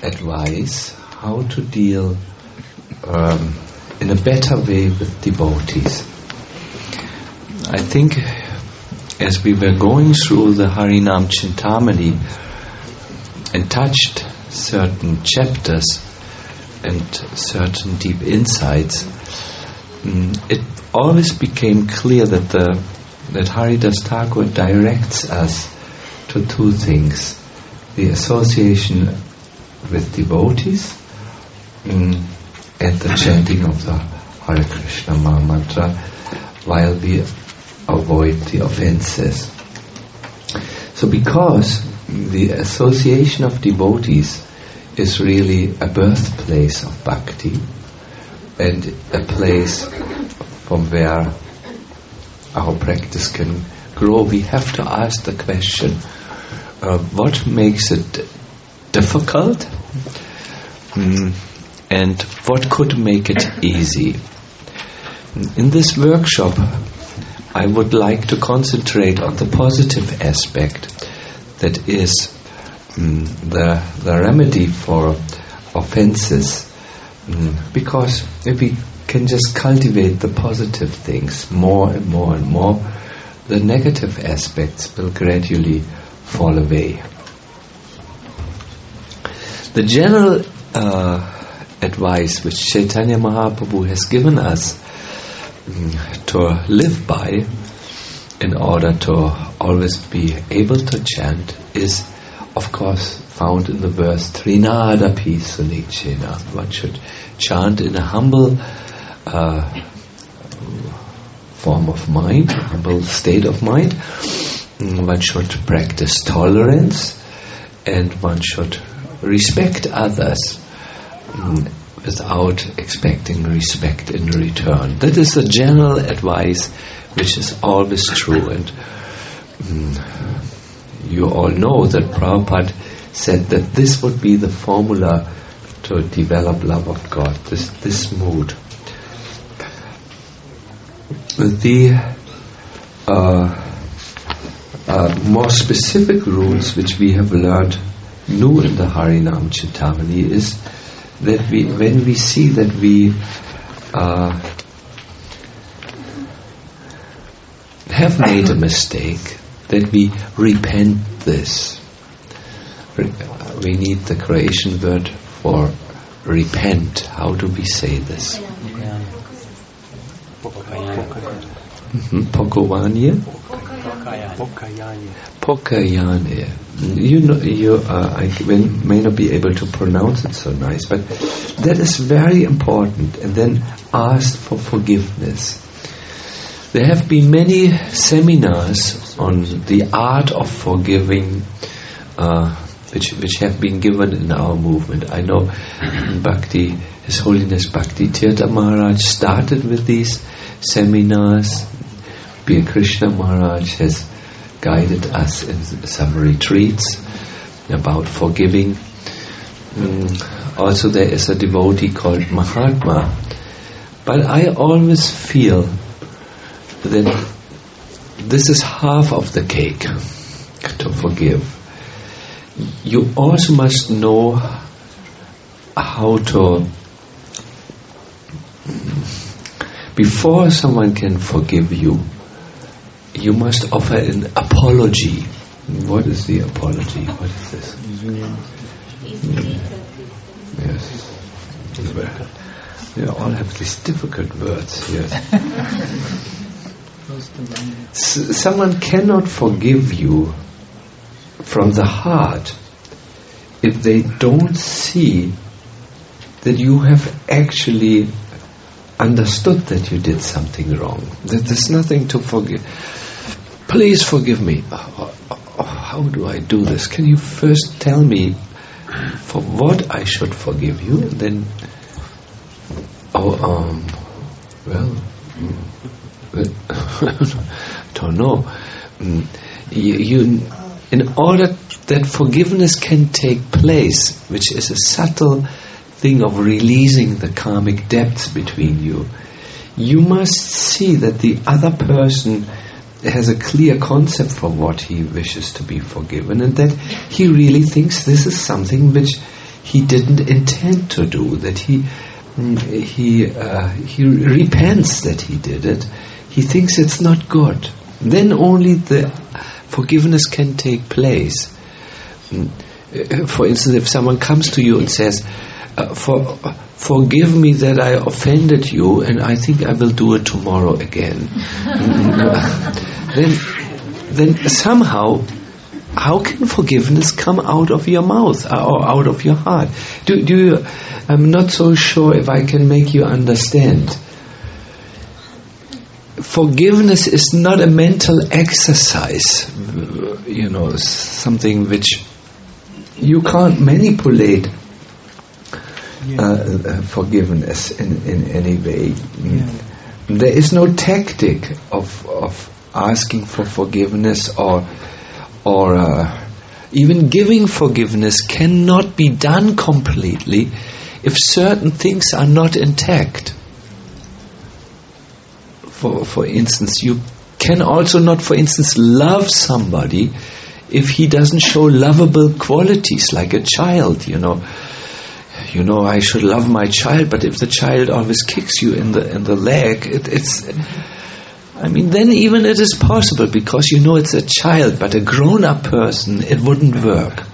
advice how to deal in a better way with devotees. I think as we were going through the Harinam Chintamani and touched certain chapters and certain deep insights, it always became clear that Haridas Thakur directs us to two things: the association with devotees and the chanting of the Hare Krishna Maha Mantra while we avoid the offenses. So because the association of devotees is really a birthplace of bhakti and a place from where our practice can grow, we have to ask the question, what makes it difficult and what could make it easy? In this workshop, I would like to concentrate on the positive aspect, that is the remedy for offenses, because if we can just cultivate the positive things more and more and more, the negative aspects will gradually fall away. The general advice which Chaitanya Mahaprabhu has given us to live by in order to always be able to chant is, of course, found in the verse Trinadapi Sunichena. One should chant in a humble form of mind, humble state of mind. One should practice tolerance, and one should respect others without expecting respect in return. That is the general advice which is always true, and you all know that Prabhupada said that this would be the formula to develop love of God, this mood. The more specific rules which we have learned new in the Harinam Chintamani is that when we see that we have made a mistake, that we repent this. We need the Croatian word for repent. How do we say this? Pokovanie? Pokayane. You know, I may not be able to pronounce it so nice, but that is very important. And then ask for forgiveness. There have been many seminars on the art of forgiving, which have been given in our movement. I know Bhakti, His Holiness Bhakti Tirtha Maharaj started with these seminars. P. Krishna Maharaj has guided us in some retreats about forgiving. Also there is a devotee called Mahatma. But I always feel that this is half of the cake, to forgive. You also must know how to, before someone can forgive you, you must offer an apology. What is the apology? What is this? Yes. They all have these difficult words. Yes. Someone cannot forgive you from the heart if they don't see that you have actually understood that you did something wrong. That there's nothing to forgive. Please forgive me. How do I do this? Can you first tell me for what I should forgive you? And then, don't know. In order that forgiveness can take place, which is a subtle thing of releasing the karmic debts between you, you must see that the other person has a clear concept for what he wishes to be forgiven, and that he really thinks this is something which he didn't intend to do, that he repents that he did it. He thinks it's not good. Then only the forgiveness can take place. For instance, if someone comes to you and says, forgive me that I offended you, and I think I will do it tomorrow again. then somehow, how can forgiveness come out of your mouth or out of your heart? Do you? I'm not so sure if I can make you understand. Forgiveness is not a mental exercise, something which you can't manipulate. Forgiveness in any way. There is no tactic of asking for forgiveness or even giving forgiveness cannot be done completely if certain things are not intact. For instance, you can also not, for instance, love somebody if he doesn't show lovable qualities, like a child, I should love my child, but if the child always kicks you in the leg, then even it is possible, because it's a child, but a grown-up person, it wouldn't work.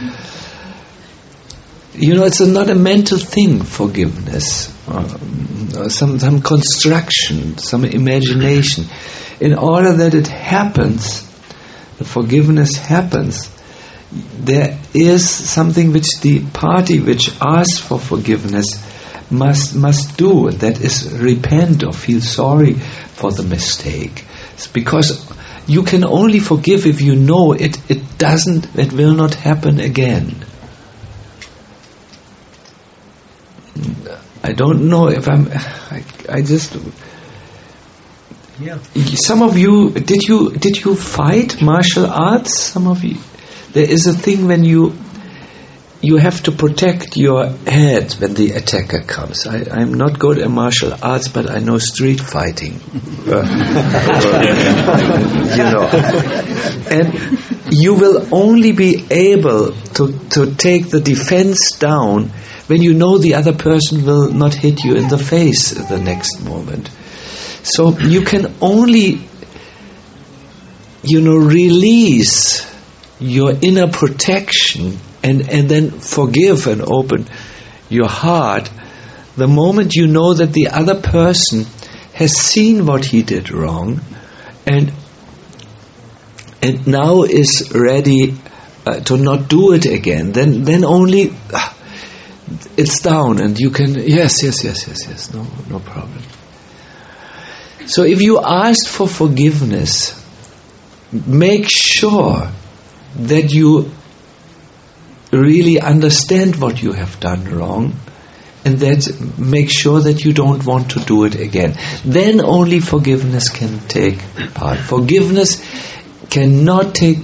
It's not a mental thing, forgiveness, some construction, some imagination. In order that it happens, the forgiveness happens, there is something which the party which asks for forgiveness must do, and that is repent or feel sorry for the mistake. It's because you can only forgive if you know it will not happen again. I don't know if some of you, did you fight martial arts? Some of you. There is a thing when you have to protect your head when the attacker comes. I'm not good at martial arts, but I know street fighting. And you will only be able to take the defense down when you know the other person will not hit you in the face the next moment. So you can only, release your inner protection and then forgive and open your heart the moment you know that the other person has seen what he did wrong and now is ready to not do it again. Then only it's down, and you can yes, no problem. So if you ask for forgiveness, make sure that you really understand what you have done wrong, and that make sure that you don't want to do it again. Then only forgiveness can take part. Forgiveness cannot take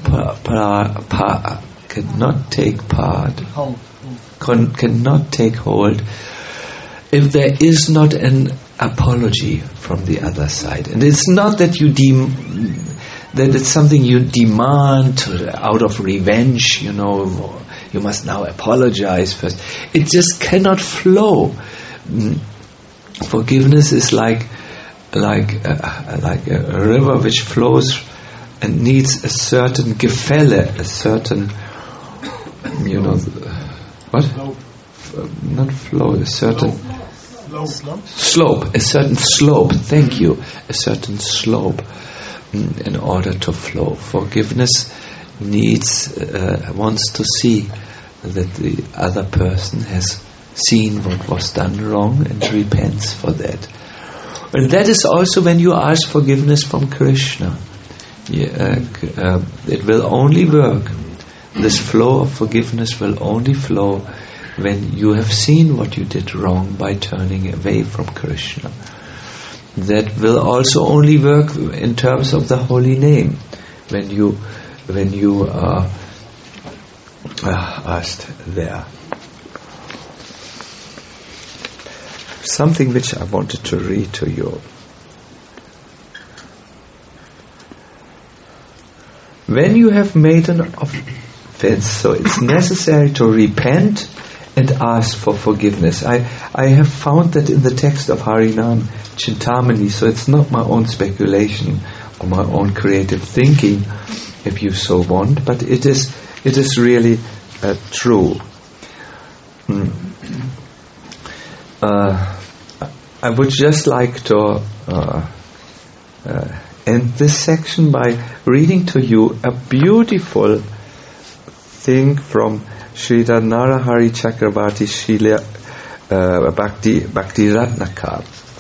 hold if there is not an apology from the other side. And it's not that that it's something you demand out of revenge, you must now apologize first. It just cannot flow. Forgiveness is like a river which flows and needs a certain Gefälle, a certain, what? Not flow, a certain slope, a certain slope. Thank you, a certain slope. In order to flow, forgiveness wants to see that the other person has seen what was done wrong and repents for that. And that is also when you ask forgiveness from Krishna. It will only work. This flow of forgiveness will only flow when you have seen what you did wrong by turning away from Krishna. That will also only work in terms of the holy name, when you are asked there. Something which I wanted to read to you. When you have made an offense, so it's necessary to repent and ask for forgiveness. I have found that in the text of Harinam Chintamani, so it's not my own speculation or my own creative thinking, if you so want, but it is really true. I would just like to end this section by reading to you a beautiful thing from Sridhar Narahari Chakravarti Srila Bhakti Ratnakar.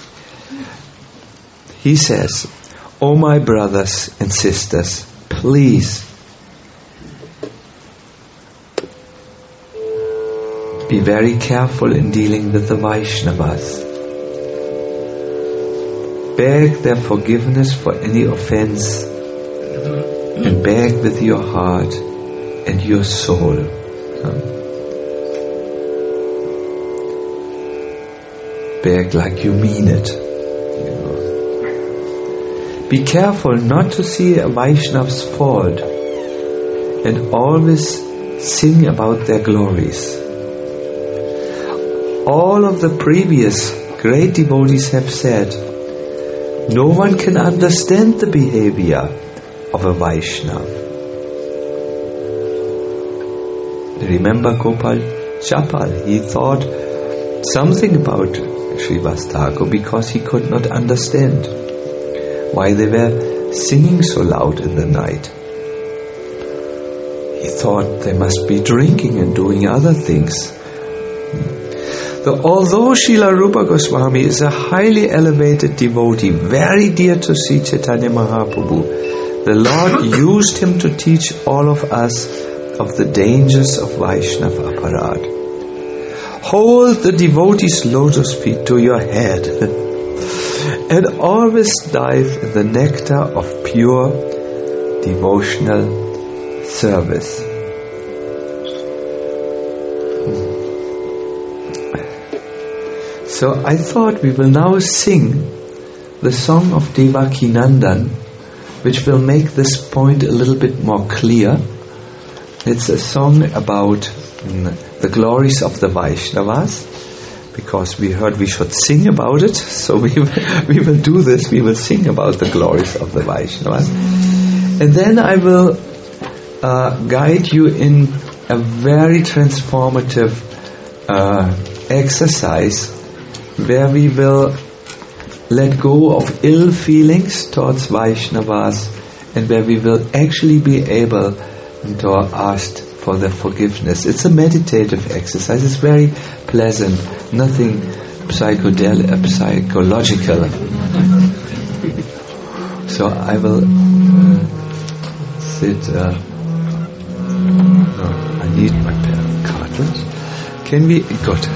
He says, "O my brothers and sisters, please be very careful in dealing with the Vaishnavas. Beg their forgiveness for any offense and beg with your heart and your soul. Beg like you mean it. Be careful not to see a Vaishnav's fault and always sing about their glories. All of the previous great devotees have said, no one can understand the behavior of a Vaishnava. Remember Gopal Chapal, he thought something about Srivas Thakur because he could not understand why they were singing so loud in the night. He thought they must be drinking and doing other things. So although Srila Rupa Goswami is a highly elevated devotee, very dear to Sri Chaitanya Mahaprabhu, the Lord used him to teach all of us of the dangers of Vaishnava aparad. Hold the devotee's lotus feet to your head and always dive in the nectar of pure devotional service. So I thought we will now sing the song of Devakinandan, which will make this point a little bit more clear. It's a song about the glories of the Vaishnavas, because we heard we should sing about it, so we will do this, we will sing about the glories of the Vaishnavas. And then I will guide you in a very transformative exercise where we will let go of ill feelings towards Vaishnavas and where we will actually be able to ask for their forgiveness. It's a meditative exercise. It's very pleasant, nothing psychological. So I will sit. I need my cartridge. Can we? Good.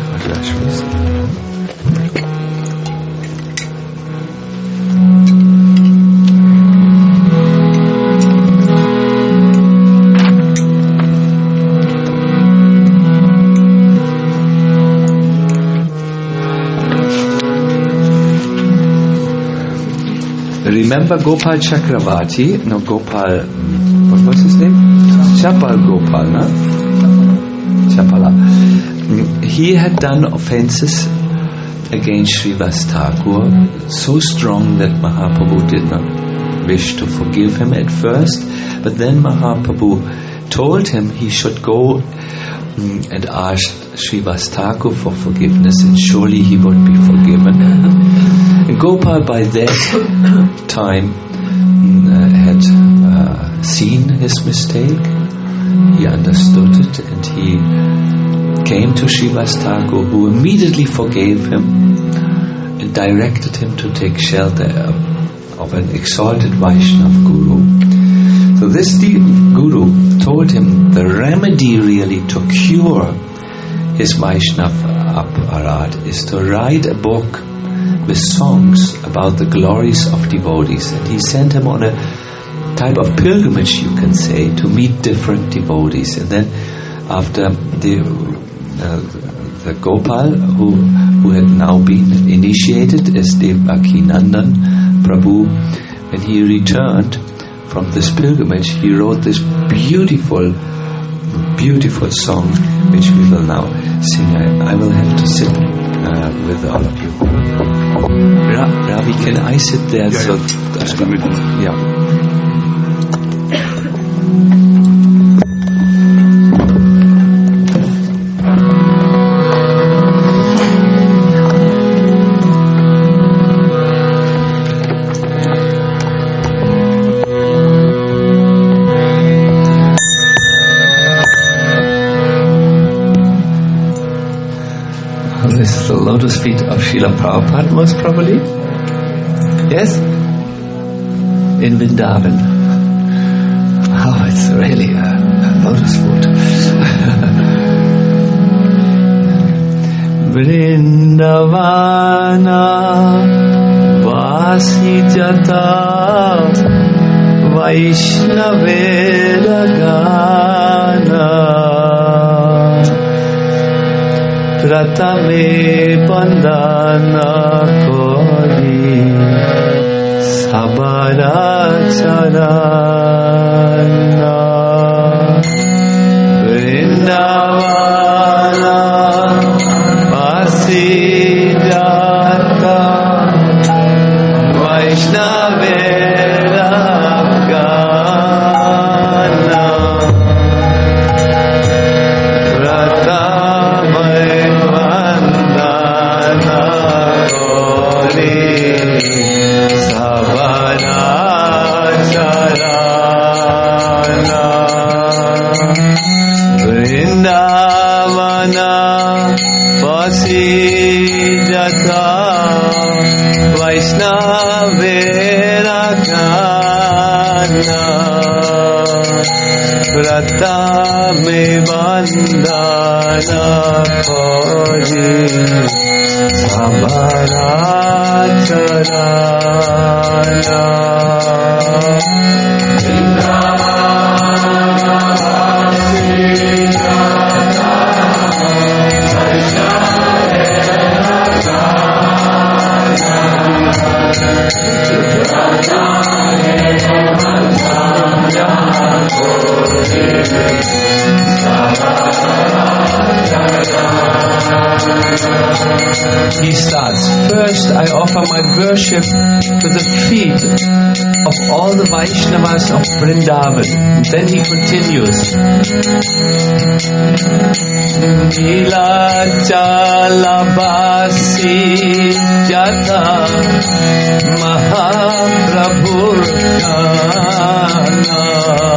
Remember Gopal Chakravarti? No, Gopal. What was his name? Chapal Gopal, no? Chapala. He had done offenses against Srivas Thakur so strong that Mahaprabhu did not wish to forgive him at first, but then Mahaprabhu told him he should go and ask Srivas Thakur for forgiveness, and surely he would be forgiven. And Gopal by that time had seen his mistake, he understood it, and he came to Srivas Thakur, who immediately forgave him and directed him to take shelter of an exalted Vaishnava guru. So this guru told him the remedy really to cure his Vaishnava aparad is to write a book with songs about the glories of devotees. And he sent him on a type of pilgrimage, you can say, to meet different devotees. And then after the Gopal, who had now been initiated as Devakinandan Prabhu, when he returned from this pilgrimage, he wrote this beautiful beautiful song which we will now sing. I will have to sit with all of you. Ravi, can I sit there? Yeah. The lotus feet of Srila Prabhupada most probably. Yes? In Vrindavan. Oh, it's really a lotus foot. Vrindavana Vasi Jata Vaishnavera Gana Pratame Bandana Kori Sabaracharana Vrindavana Vasi Jata Vaishnavera Gana Vrindavana Vasi Jata Vaishnavera Gana Pratame Bandana Kori Sabaracharana He starts, first I offer my worship to the feet of all the Vaishnavas of Vrindavan. And then he continues. Nilachalabasi Jata Mahaprabhur Kana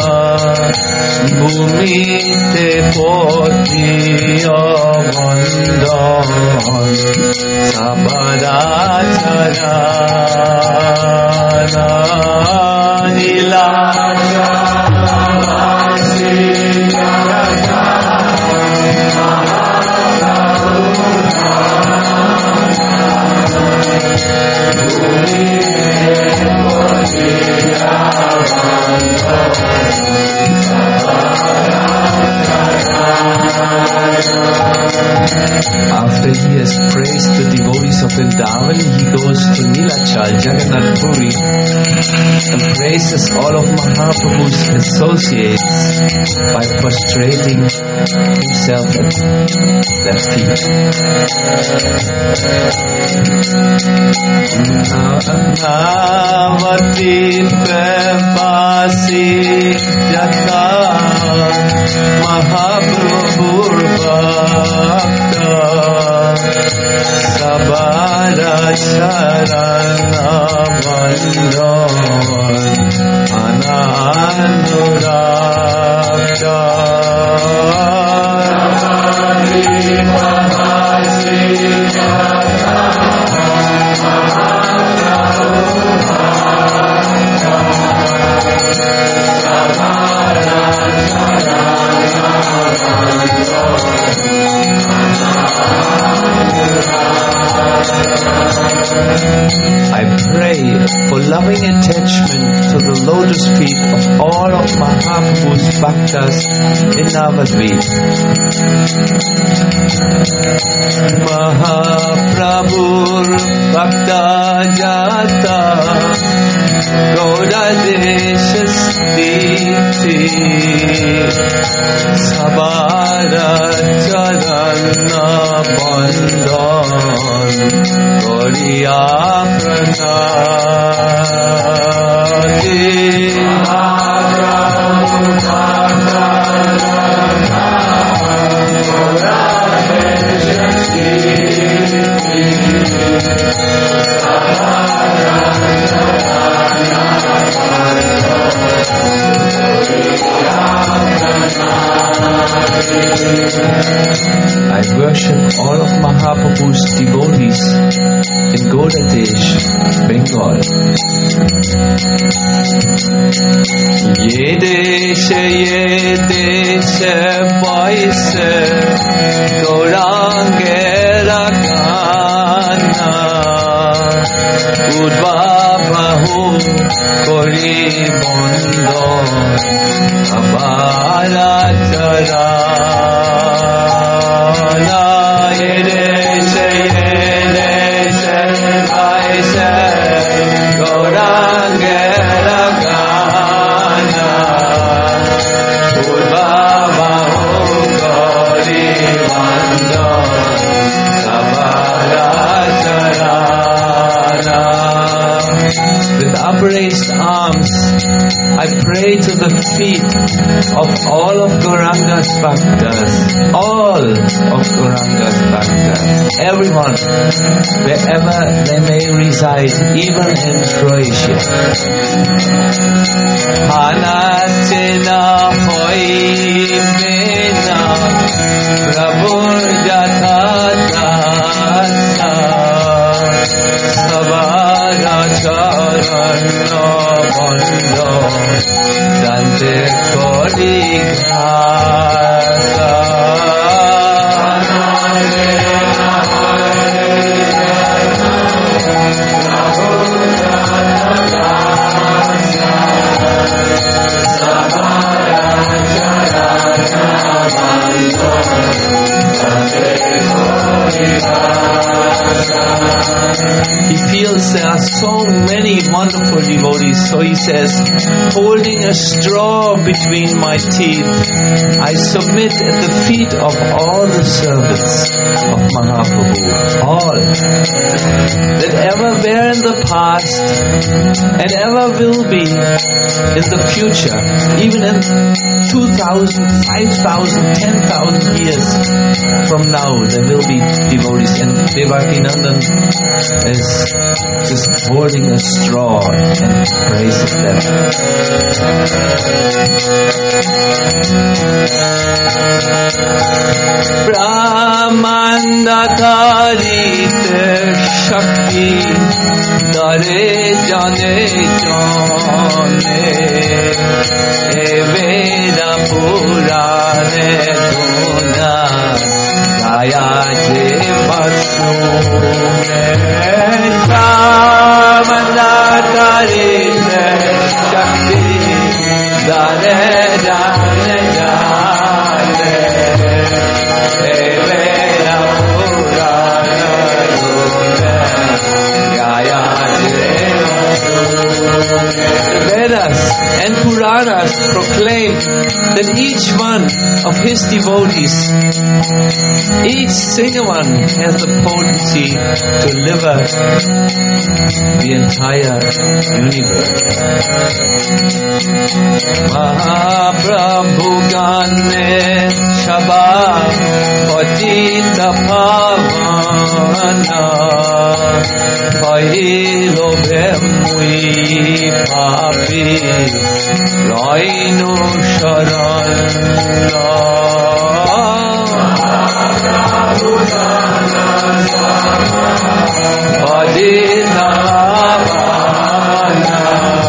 Bhumite Potiya Vandan Sabaracharana Nilachalabasi Jata After he has praised the devotees of Vrindavan, he goes to Nilachal, Jagannath Puri, and praises all of Mahaprabhu's associates by prostrating himself at their feet. Navati Prabhasi Jata Mahaprabhur Bhakta Sabaracharana Vandon Ananuragta I pray for loving attachment to the lotus feet of all of Mahaprabhu's bhaktas in Navadvip. Mahaprabhur Bhakta Jata Gaura Deshastiti বন্ধন করিয়া প্রণাতি I worship all of Mahaprabhu's devotees in Godadesh, Bengal. Ye deshe paise Gaurangera gana Udvabahu kori bondo abara chara With upraised arms, I pray to the feet of all of Gauranga's Bhaktas, all of Gauranga's Bhaktas, everyone, wherever they may reside, even in Croatia. Hanachena hoibena Prabhur jatata sabara charana bando dante kori ghasa He feels there are so many wonderful devotees, so he says, holding a straw between my teeth, I submit at the feet of all the servants of Mahaprabhu, all that ever were in the past and ever will be in the future, even in 2,000, 5,000, 10,000 years from now, there will be devotees. And Devakinandan is just holding a straw and praises them. Brahmandatarite Shakti Dare Jane Jane Eveda Purane Guna Gaya Devasune Brahmandatarite Shakti Dare Jane Jane Eveda Purane Guna Gaya The Vedas and Puranas proclaim that each one of his devotees, each single one has the potency to deliver the entire universe. Mahaprabhu Gane Shaba Patita Pavana Pahilo Bhemui Papi Rainu Sharan Mahaprabhu Gane Shaba Patita Pavana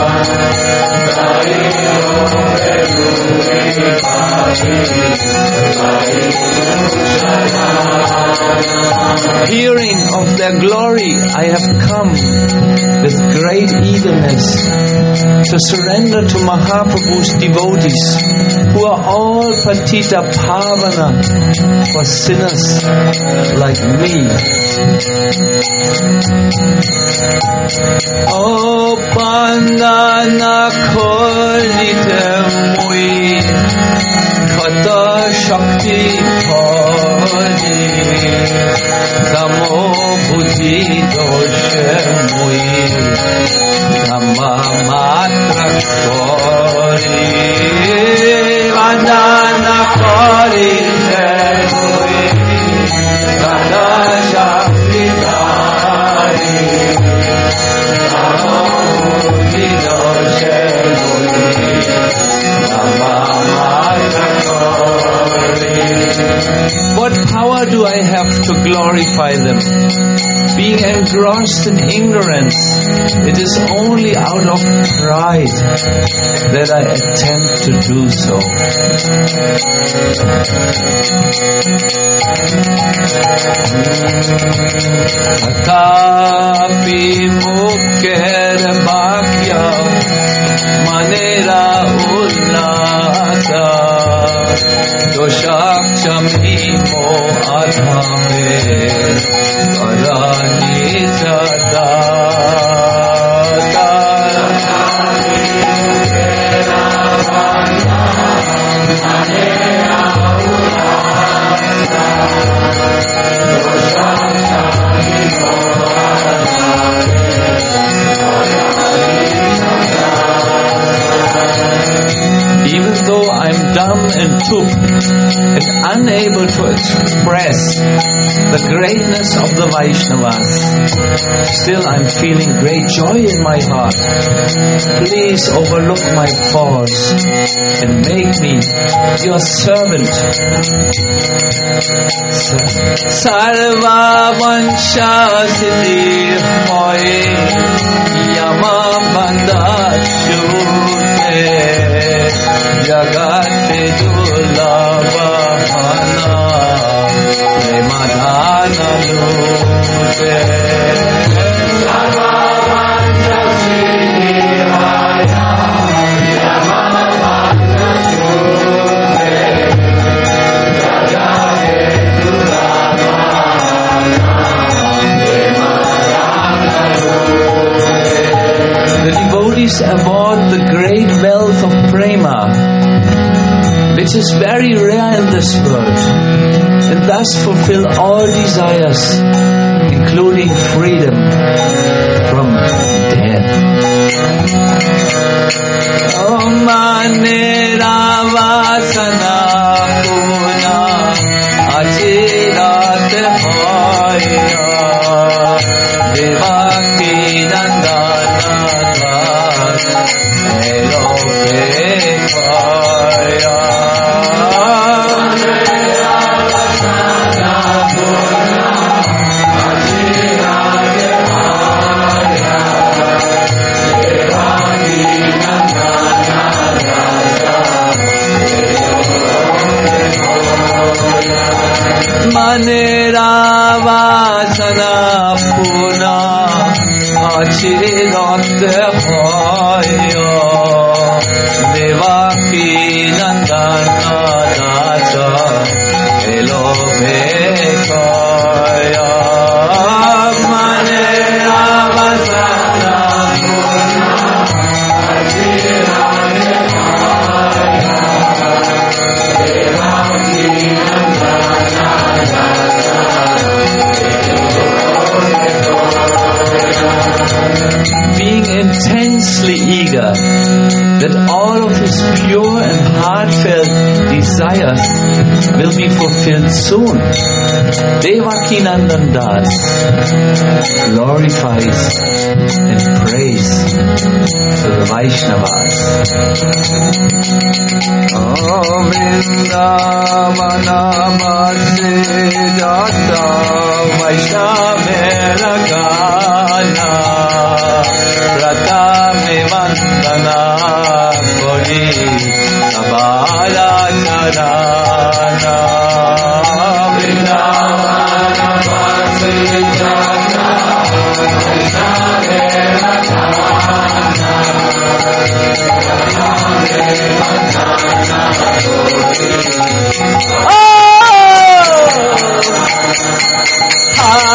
Hearing of their glory, I have come with great eagerness to surrender to Mahaprabhu's devotees, who are all Patita Pavana, for sinners like me. O bandana kolite mui, kata shakti pali, kamo buddhi doshe mui, kama matra kori, bandana kolite mui, kata shakti pali, kamo buddhi doshe mui, kama matra kori. What power do I have to glorify them? Being engrossed in ignorance, it is only out of pride that I attempt to do so. Tatapi mukher bhakya manera ullata doshakshami mo adhame karani jata. Even though I'm dumb and toop and unable to express the greatness of the Vaishnavas, still I'm feeling great joy in my heart. Please overlook my faults and make me your servant. Sarva vansha siddhi hoye yama bandha shute jagate dulabhana premadhana lute. Sarva vansha siddhi hoye yama bandha shute jagate the devotees award the great wealth of prema, which is very rare in this world, and thus fulfill all desires, including freedom from death. Om manera vasana puna achirat hoya devaki nandana das eloke paya. Manera vasana puna achirat hoya devaki nandana dasa eloke paya. Manera vasana puna achirat hoya devaki being intensely eager that all of his pure and heartfelt desires will be fulfilled soon, Devakinandan Das glorifies and prays to the Vaishnavas. Vrindavanamase jata Vaishnavera gana Pratame vandana kori sabala charana. Vrindavanamase jata Vaishnavera gana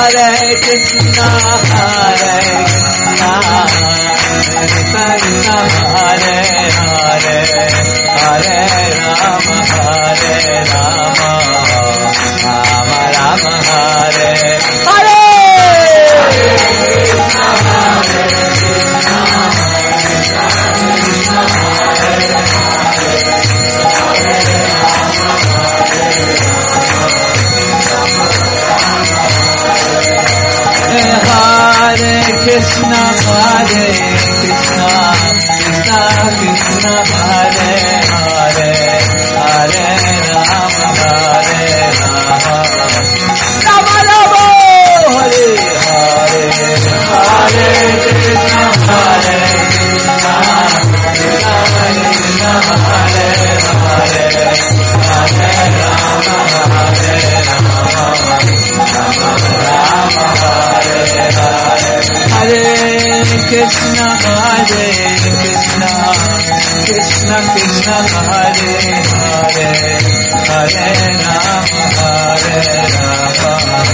Krishna, Hare Krishna, Krishna Krishna, Hare Hare, Hare Rama, Hare Rama, Rama Rama, Hare Hare, Hare Krishna, Hare Krishna, Krishna Krishna, Hare Hare, Hare Rama, Hare Rama, Rama Rama, Hare Hare. Hare Krishna, Hare Krishna, Krishna Krishna, Hare Hare, Hare Rama, Hare Rama,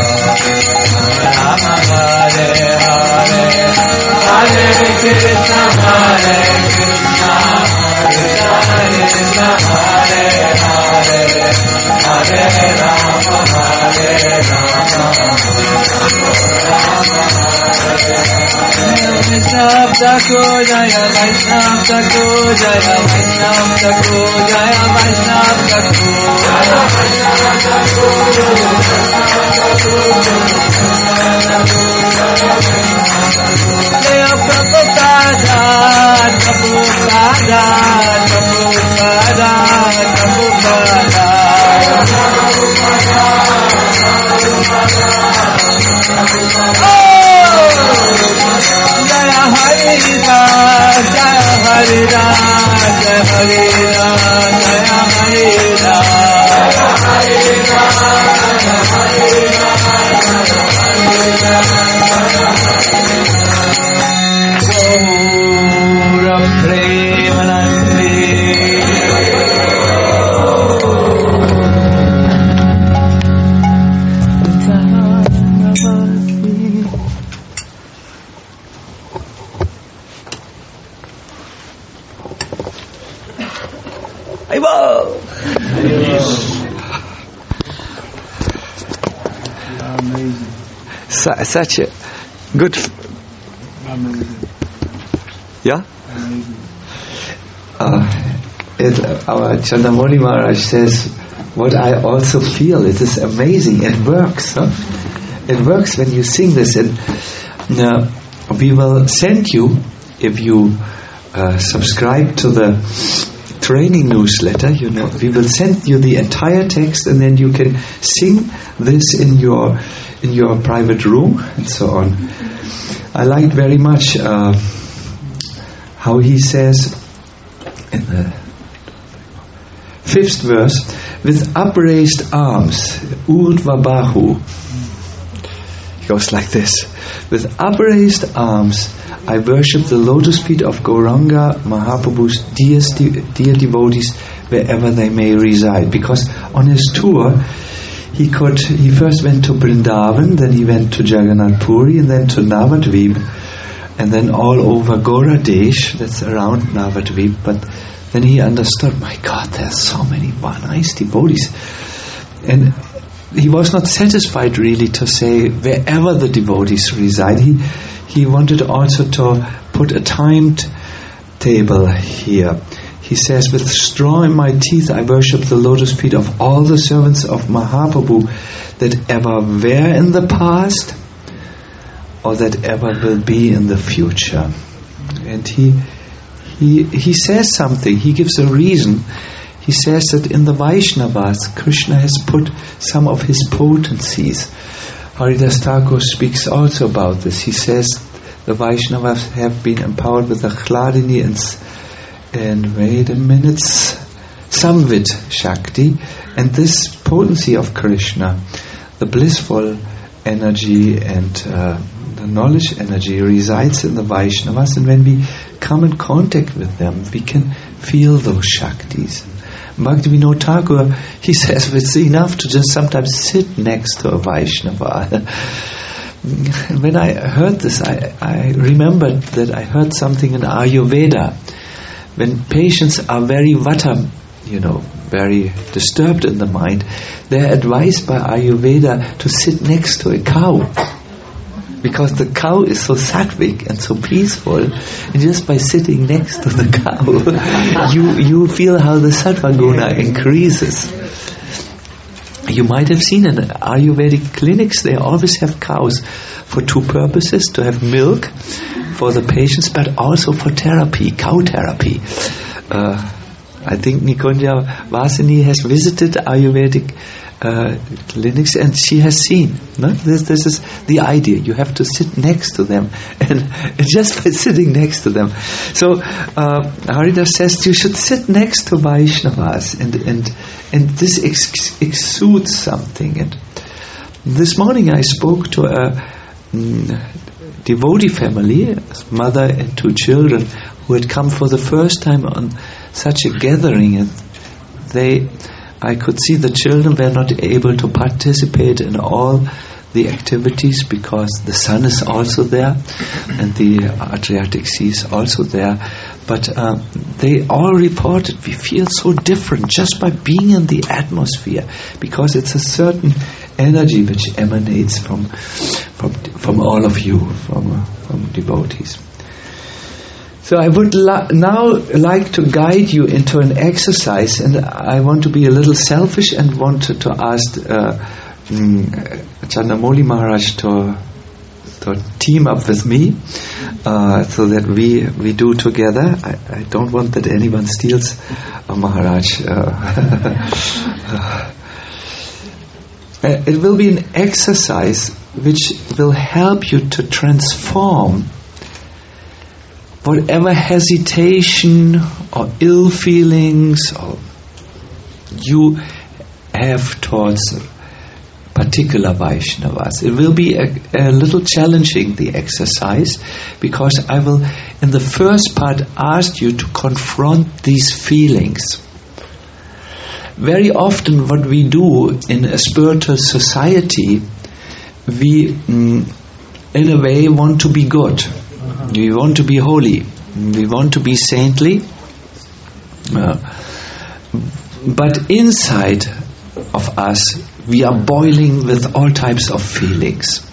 Rama Hare Hare. Hare Krishna, Hare Krishna, Krishna Krishna, Hare Hare, Hare Rama, Hare Rama, Vaishnav Tako Jaya, Vaishnav Tako Jaya, Vaishnav Tako Jaya, Vaishnav Tako Jaya, Vaishnav Tako Jaya, Jaya Prabhupada, Prabhupada, Prabhupada, Prabhupada, Jaya Hari Ram, Jaya Hari Ram, Jaya Hari Ram, Jaya Hari Ram, Jaya Hari Ram, Jaya Hari Ram, Gaura Premanande. Such a good. Yeah? Our Chandamani Maharaj says, what I also feel, it is amazing, it works. Huh? It works when you sing this. And we will send you, if you subscribe to the training newsletter, we will send you the entire text, and then you can sing this in your private room and so on. I liked very much how he says in the 5th verse, with upraised arms, Urdhva Bahu. It goes like this: with upraised arms, I worship the lotus feet of Gauranga Mahaprabhu's dear devotees wherever they may reside. Because on his tour, he first went to Vrindavan, then he went to Jagannath Puri, and then to Navadvip, and then all over Gauradesh, that's around Navadvip. But then he understood, my God, there's so many nice devotees. And he was not satisfied really to say wherever the devotees reside. He wanted also to put a timetable here. He says, with straw in my teeth I worship the lotus feet of all the servants of Mahaprabhu that ever were in the past or that ever will be in the future. And he says something, he gives a reason. He says that in the Vaishnavas, Krishna has put some of his potencies. Haridas Thakur speaks also about this. He says the Vaishnavas have been empowered with the Hladini and wait a minute, Samvit Shakti, and this potency of Krishna, the blissful energy and the knowledge energy resides in the Vaishnavas, and when we come in contact with them, we can feel those Shaktis. Bhaktivinoda Thakur, he says it's enough to just sometimes sit next to a Vaishnava. when I heard this, I remembered that I heard something in Ayurveda. When patients are very vata, very disturbed in the mind, they're advised by Ayurveda to sit next to a cow. Because the cow is so sattvic and so peaceful, and just by sitting next to the cow, you feel how the sattva guna increases. You might have seen in Ayurvedic clinics, they always have cows for two purposes: to have milk for the patients, but also for therapy, cow therapy. I think Nikunja Vasini has visited Ayurvedic clinics, and she has seen. No? This is the idea. You have to sit next to them, and just by sitting next to them. So Haridas says you should sit next to Vaishnavas, and this exudes something. And this morning I spoke to a devotee family, a mother and two children, who had come for the first time on such a gathering, and I could see the children were not able to participate in all the activities because the sun is also there and the Adriatic Sea is also there. But they all reported, we feel so different just by being in the atmosphere, because it's a certain energy which emanates from all of you, from devotees. So I would now like to guide you into an exercise, and I want to be a little selfish and want to ask Chandamoli Maharaj to team up with me so that we do together. I don't want that anyone steals Maharaj. It will be an exercise which will help you to transform whatever hesitation or ill feelings or you have towards particular Vaishnavas. It will be a little challenging, the exercise, because I will, in the first part, ask you to confront these feelings. Very often what we do in a spiritual society, we in a way want to be good. We want to be holy. We want to be saintly. But inside of us, we are boiling with all types of feelings.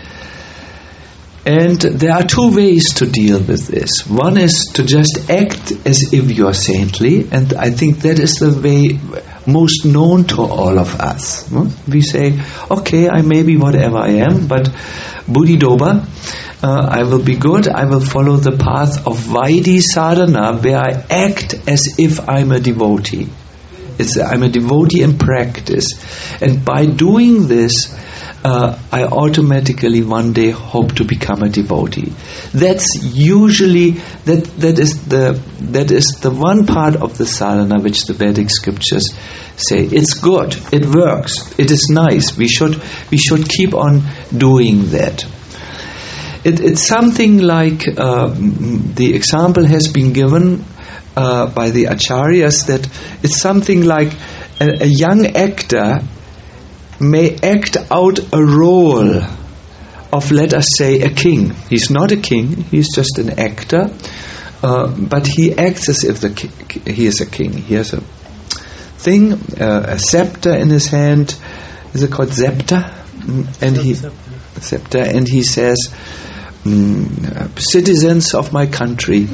And there are two ways to deal with this. One is to just act as if you are saintly, and I think that is the way most known to all of us. We say, okay, I may be whatever I am, but Bodhidoba, I will be good, I will follow the path of Vaidhi sadhana, where I act as if I'm a devotee. I'm a devotee in practice. And by doing this, I automatically one day hope to become a devotee. That's usually that is the one part of the sadhana which the Vedic scriptures say it's good, it works, it is nice. We should keep on doing that. It's something like the example has been given by the acharyas that it's something like a young actor may act out a role of, let us say, a king. He's not a king, he's just an actor, but he acts as if he is a king. He has a thing, a scepter in his hand. Is it called scepter? And he says, citizens of my country,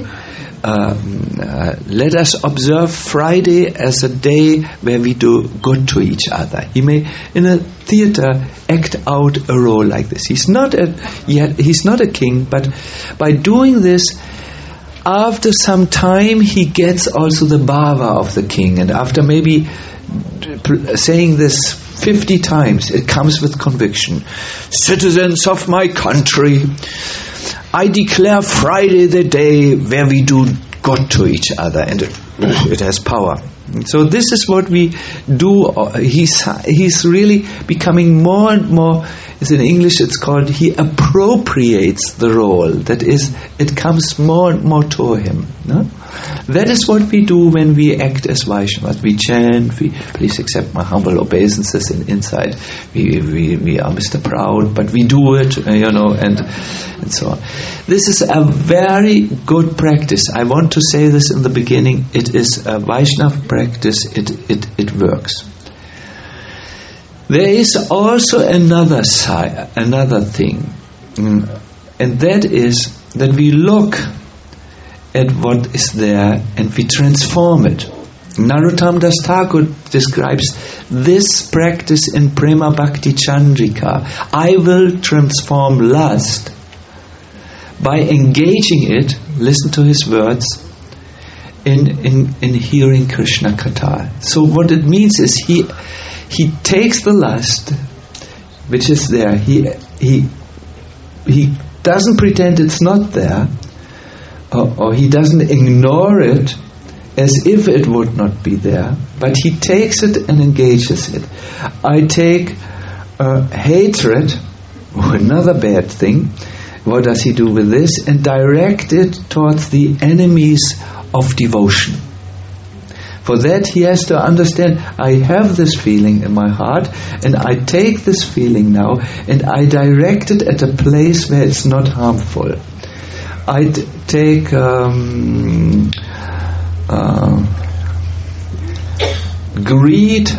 let us observe Friday as a day where we do good to each other. He may, in a theater, act out a role like this. He's not a king, but by doing this, after some time, he gets also the bhava of the king, and after maybe saying this 50 times, it comes with conviction. Citizens of my country, I declare Friday the day where we do good to each other, and it has power. So this is what we do. He's really becoming more and more is in English it's called, he appropriates the role. That is, it comes more and more to him. No? That is what we do when we act as Vaishnavas. We chant, we please accept my humble obeisances, and inside we are Mr. Proud, but we do it, and so on. This is a very good practice. I want to say this in the beginning. It is a Vaishnava practice. It works. There is also another side, another thing, and that is that we look at what is there and we transform it. Narottam Das Thakur describes this practice in Prema Bhakti Chandrika. I will transform lust by engaging it, listen to his words, in hearing Krishna Katha. So what it means is he takes the lust which is there, he doesn't pretend it's not there, or he doesn't ignore it as if it would not be there, but he takes it and engages it. I take hatred, another bad thing. What does he do with this? And direct it towards the enemies of devotion. For that he has to understand, I have this feeling in my heart, and I take this feeling now and I direct it at a place where it's not harmful. I take greed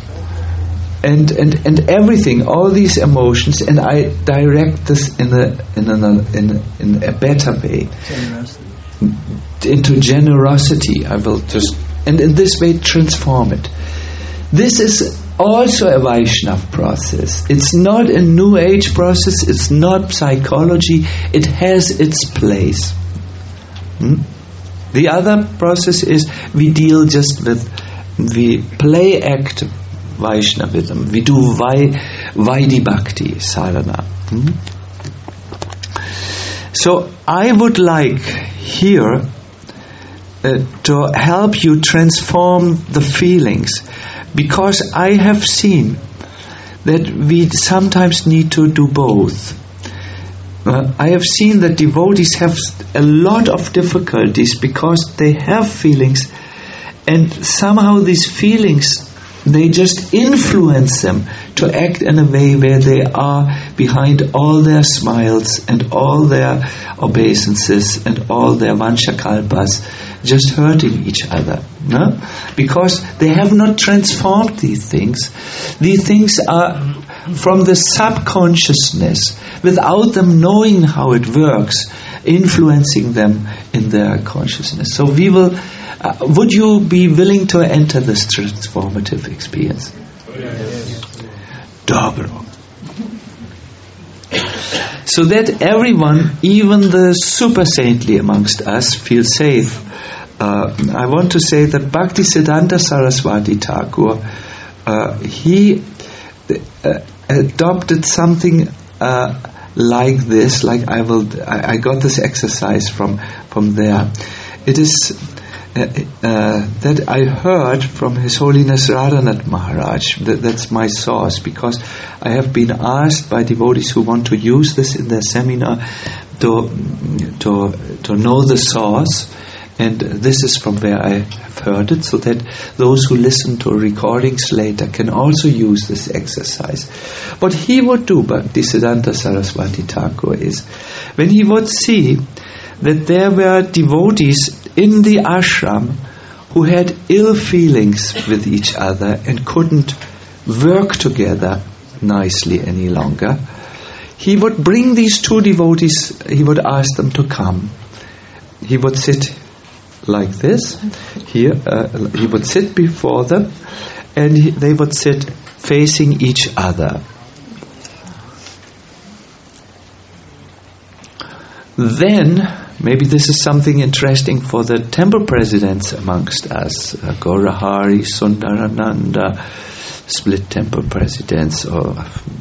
and everything, all these emotions, and I direct this in a better way, into generosity. I will just, and in this way transform it. This is also a Vaishnava process. It's not a New Age process. It's not psychology. It has its place. The other process is we deal just with, we play act Vaishnavism. We do Vaidhi Bhakti sadhana. So I would like here to help you transform the feelings, because I have seen that we sometimes need to do both. I have seen that devotees have a lot of difficulties because they have feelings, and somehow these feelings, they just influence them to act in a way where they are behind all their smiles and all their obeisances and all their vanchakalpas, just hurting each other. No? Because they have not transformed these things. These things are from the subconsciousness, without them knowing how it works, influencing them in their consciousness. So we will... would you be willing to enter this transformative experience? Yes. Dobro. So that everyone, even the super saintly amongst us, feels safe. I want to say that Bhaktisiddhanta Saraswati Thakur, he adopted something like this. Like I got this exercise from there. It is that I heard from His Holiness Radhanath Maharaj. That's my source, because I have been asked by devotees who want to use this in their seminar to know the source, and this is from where I have heard it, so that those who listen to recordings later can also use this exercise. What he would do, Bhaktisiddhanta Saraswati Thakur, is when he would see that there were devotees in the ashram who had ill feelings with each other and couldn't work together nicely any longer, he would bring these two devotees, he would ask them to come. He would sit like this, here, he would sit before them, and they would sit facing each other. Then, maybe this is something interesting for the temple presidents amongst us, Gaurahari, Sundarananda, split temple presidents, or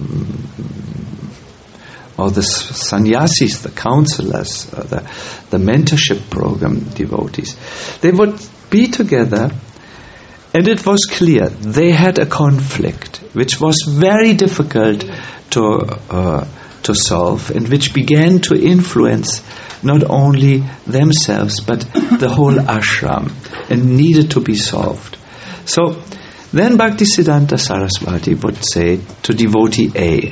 the sannyasis, the counselors, or the mentorship program devotees. They would be together, and it was clear they had a conflict which was very difficult to solve, and which began to influence not only themselves but the whole ashram, and needed to be solved. So then Bhaktisiddhanta Saraswati would say to devotee A,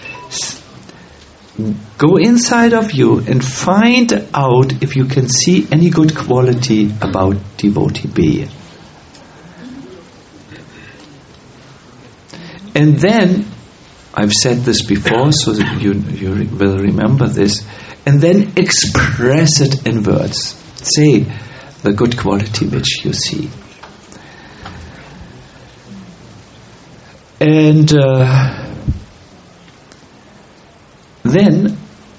go inside of you and find out if you can see any good quality about devotee B. And then, I've said this before, so that you will remember this, and then express it in words. Say the good quality which you see. And then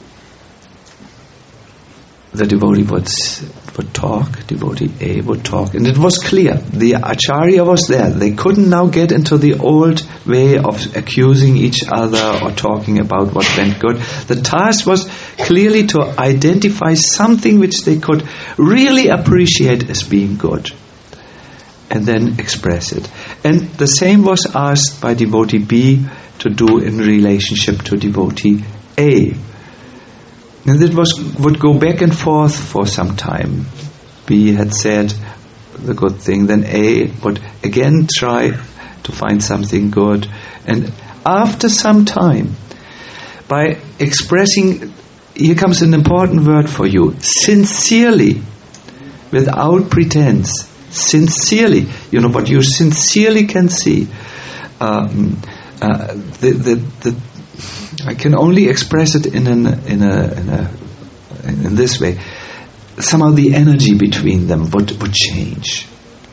the devotee would talk, devotee A would talk, and it was clear. The Acharya was there. They couldn't now get into the old way of accusing each other or talking about what went good. The task was clearly to identify something which they could really appreciate as being good, and then express it. And the same was asked by devotee B to do in relationship to devotee A. And it would go back and forth for some time. B had said the good thing, then A would again try to find something good. And after some time, by expressing, here comes an important word for you, sincerely, without pretense, sincerely, what you sincerely can see. I can only express it in this way. Somehow the energy between them would change.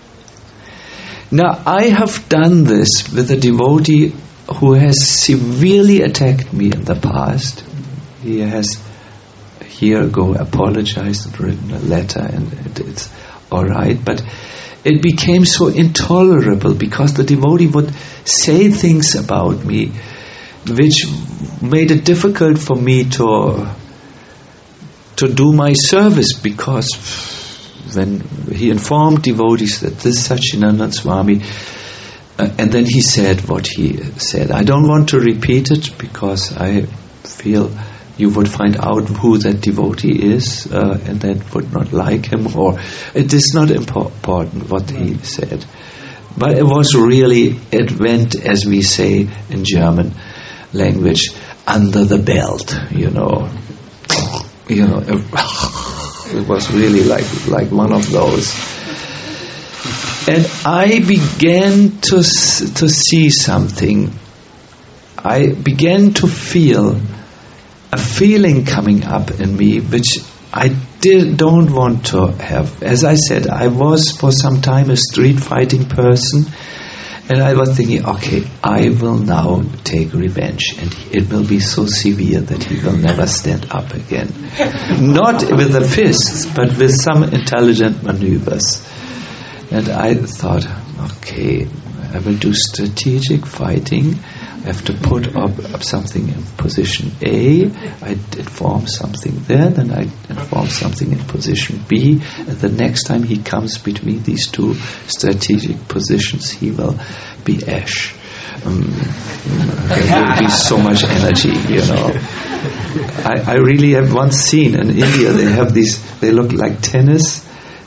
Now I have done this with a devotee who has severely attacked me in the past. He has apologized and written a letter, and it's all right, but it became so intolerable because the devotee would say things about me which made it difficult for me to do my service, because when he informed devotees that this Satchidananda Swami, and then he said what he said. I don't want to repeat it because I feel you would find out who that devotee is, and that would not like him, or it is not important what he said. But it was really, it went, as we say in German language, under the belt, it was really like one of those. And I began to see something. I began to feel a feeling coming up in me which I don't want to have. As I said, I was for some time a street fighting person, and I was thinking, okay, I will now take revenge, and it will be so severe that he will never stand up again. Not with the fists, but with some intelligent maneuvers. And I thought, okay, I will do strategic fighting. I have to put up something in position A. I inform something there, then I inform something in position B, and the next time he comes between these two strategic positions, he will be ash. There will be so much energy, I really have once seen in India, they have these, they look like tennis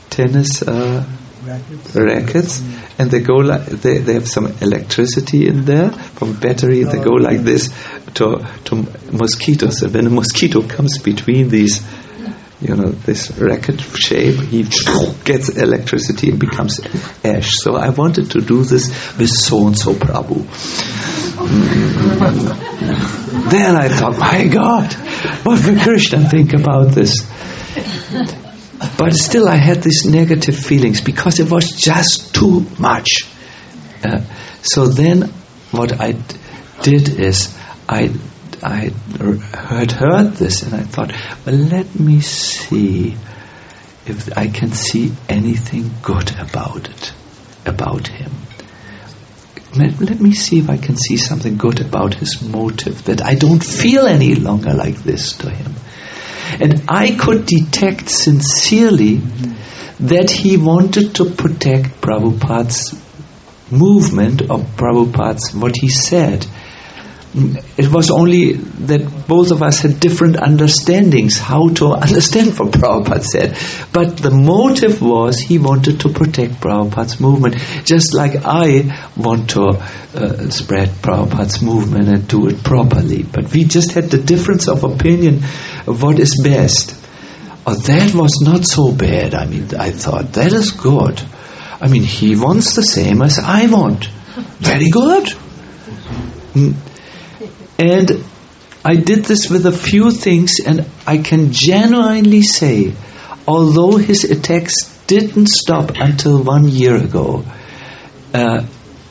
rackets, and they go like they have some electricity in there from battery. They go like this to mosquitoes, and when a mosquito comes between these, this racket shape, he gets electricity and becomes ash. So I wanted to do this with so and so Prabhu. Then I thought, my God, what will Krishna think about this? But still I had these negative feelings because it was just too much. So then what I did is I had heard this, and I thought, well, let me see if I can see anything good about him. Let me see if I can see something good about his motive, that I don't feel any longer like this to him. And I could detect sincerely that he wanted to protect Prabhupada's movement, or Prabhupada's, what he said. it was only that both of us had different understandings how to understand what Prabhupada said. But the motive was he wanted to protect Prabhupada's movement, just like I want to spread Prabhupada's movement and do it properly. But we just had the difference of opinion of what is best. Oh, that was not so bad. I mean, I thought, that is good. I mean, he wants the same as I want. Very good. And I did this with a few things, and I can genuinely say, although his attacks didn't stop until 1 year ago, I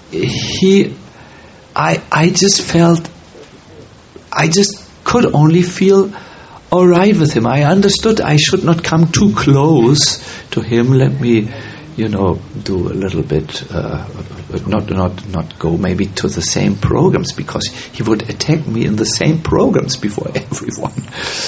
just could only feel all right with him. I understood I should not come too close to him. Let me, do a little bit, not go maybe to the same programs, because he would attack me in the same programs before everyone.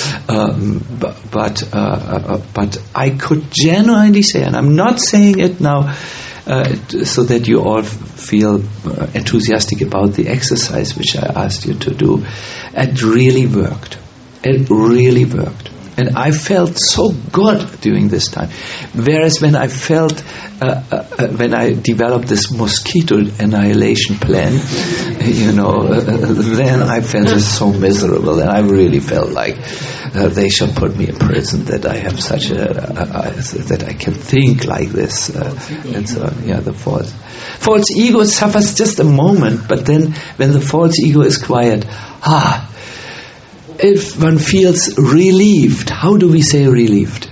But I could genuinely say, and I'm not saying it now so that you all feel enthusiastic about the exercise which I asked you to do. It really worked. It really worked. And I felt so good during this time. Whereas when I when I developed this mosquito annihilation plan, then I felt so miserable, and I really felt like they should put me in prison, that I have such that I can think like this. And so, the false ego suffers just a moment, but then when the false ego is quiet, if one feels relieved. How do we say relieved?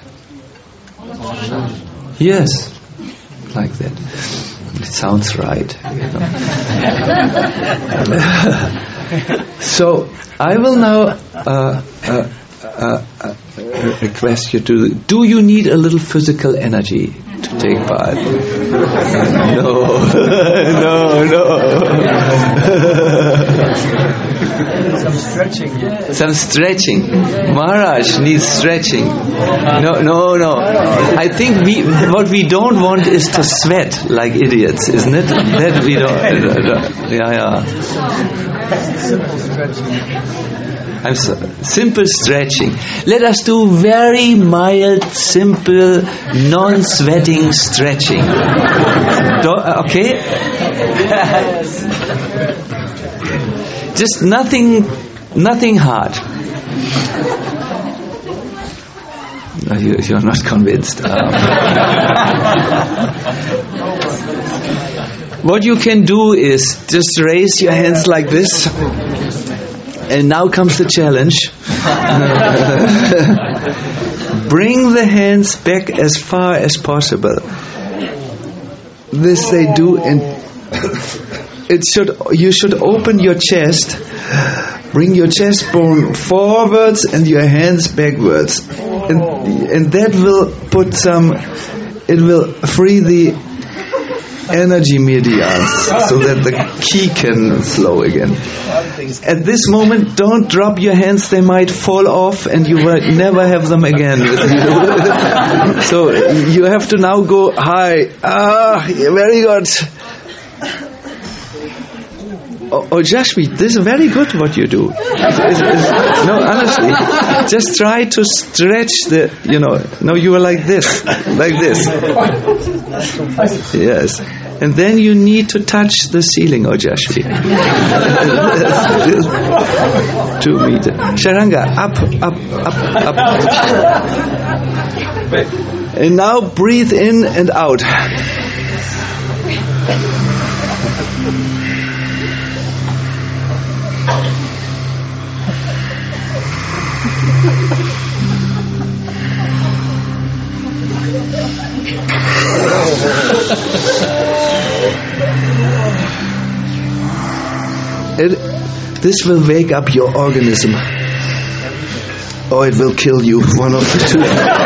Yes, like that. It sounds right. So I will now request you to. Do you need a little physical energy to take part? No. Some stretching. Maharaj needs stretching. No. I think what we don't want is to sweat like idiots, isn't it? That we don't. Yeah. Simple stretching. Let us do very mild, simple, non-sweating stretching. Okay? Just nothing hard. No, you're not convinced. What you can do is just raise your hands like this. And now comes the challenge. Bring the hands back as far as possible. This they do, and you should open your chest. Bring your chest bone forwards and your hands backwards, and that will it will free the energy medians so that the ki can flow again. At this moment, don't drop your hands, they might fall off and you will never have them again with you. So you have to now go high. Very good. Oh, Jashvi, this is very good what you do. No, honestly, just try to stretch no, you are like this. Yes. And then you need to touch the ceiling, oh Jashvi. 2 meters. Sharanga, up. And now breathe in and out. This will wake up your organism, or it will kill you. One of the two.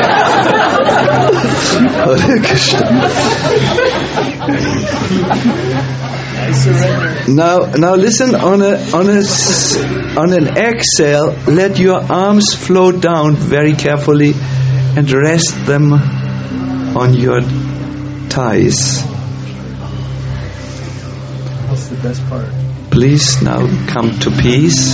Now listen. On an exhale, let your arms float down very carefully, and rest them on your thighs. What's the best part? please now come to peace.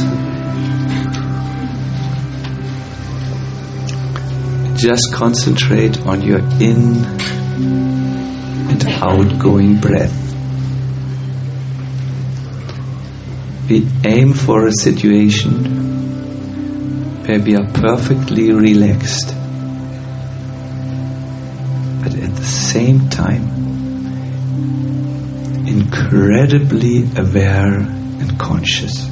Just concentrate on your in and outgoing breath. We aim for a situation where we are perfectly relaxed, but at the same time incredibly aware and conscious.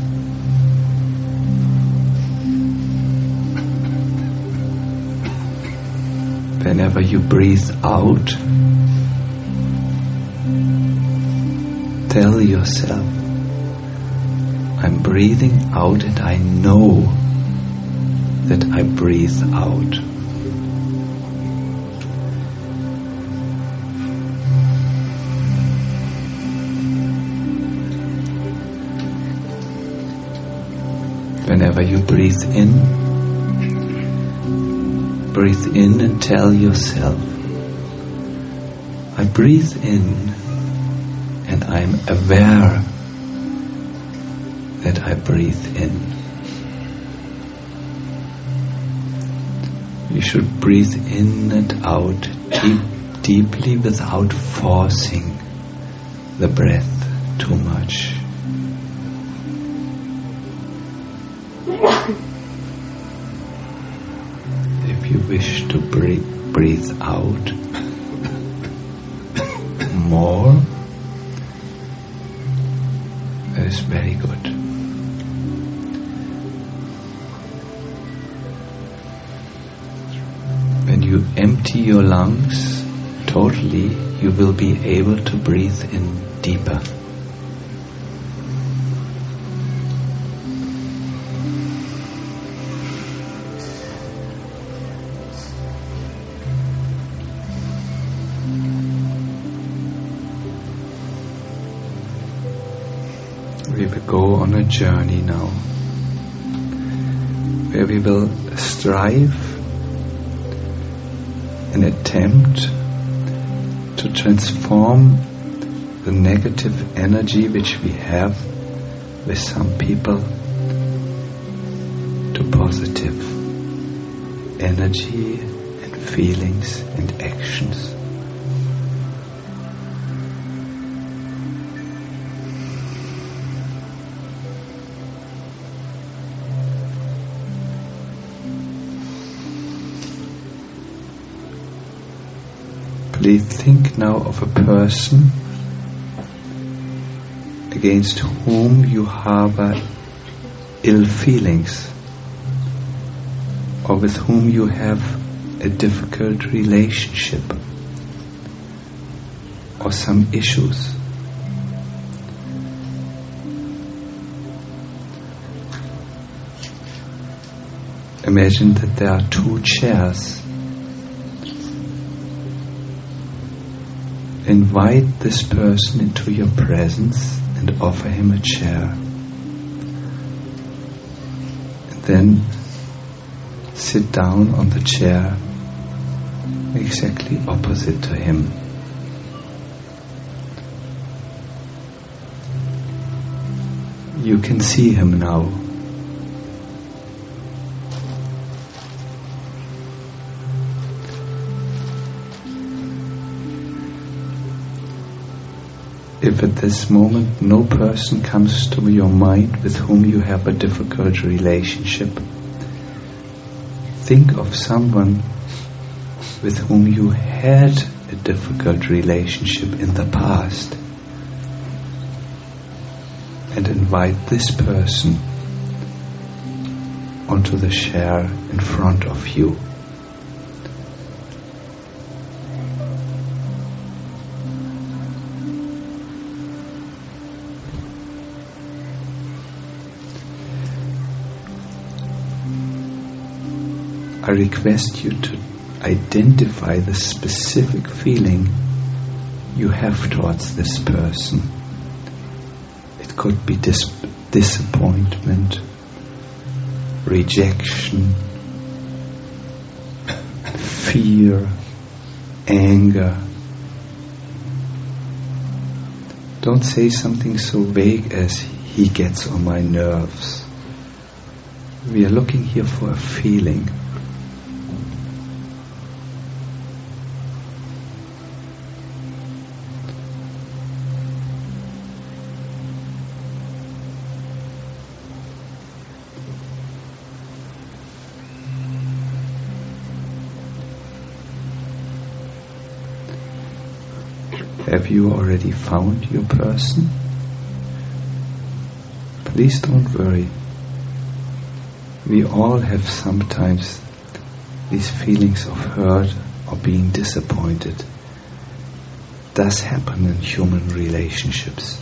Whenever you breathe out, tell yourself, I'm breathing out and I know that I breathe out. Whenever you breathe in and tell yourself, I breathe in and I'm aware that I breathe in. You should breathe in and out deeply without forcing the breath too much. If you wish to breathe out more, that is very good. When you empty your lungs totally, you will be able to breathe in deeper. We will go on a journey now, where we will strive and attempt to transform the negative energy which we have with some people to positive energy and feelings and actions. Please think now of a person against whom you harbor ill feelings, or with whom you have a difficult relationship, or some issues. Imagine that there are two chairs. Invite this person into your presence and offer him a chair. And then sit down on the chair exactly opposite to him. You can see him now. If at this moment no person comes to your mind with whom you have a difficult relationship, think of someone with whom you had a difficult relationship in the past, and invite this person onto the chair in front of you. I request you to identify the specific feeling you have towards this person. It could be disappointment, rejection, fear, anger. Don't say something so vague as he gets on my nerves. We are looking here for a feeling. Have you already found your person? Please don't worry. We all have sometimes these feelings of hurt or being disappointed. Does happen in human relationships.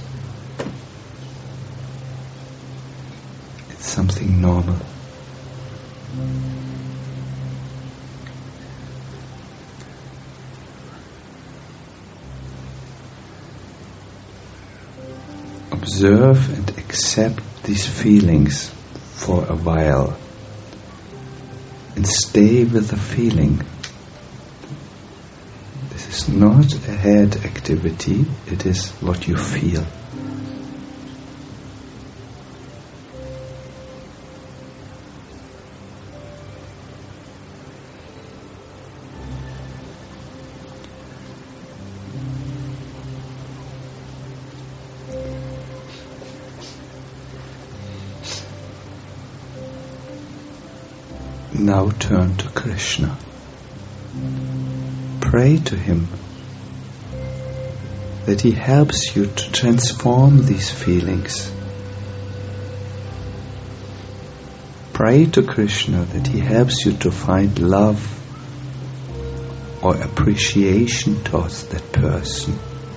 It's something normal. Observe and accept these feelings for a while and stay with the feeling. This is not a head activity, it is what you feel. Now turn to Krishna. Pray to him that he helps you to transform these feelings. Pray to Krishna that he helps you to find love or appreciation towards that person.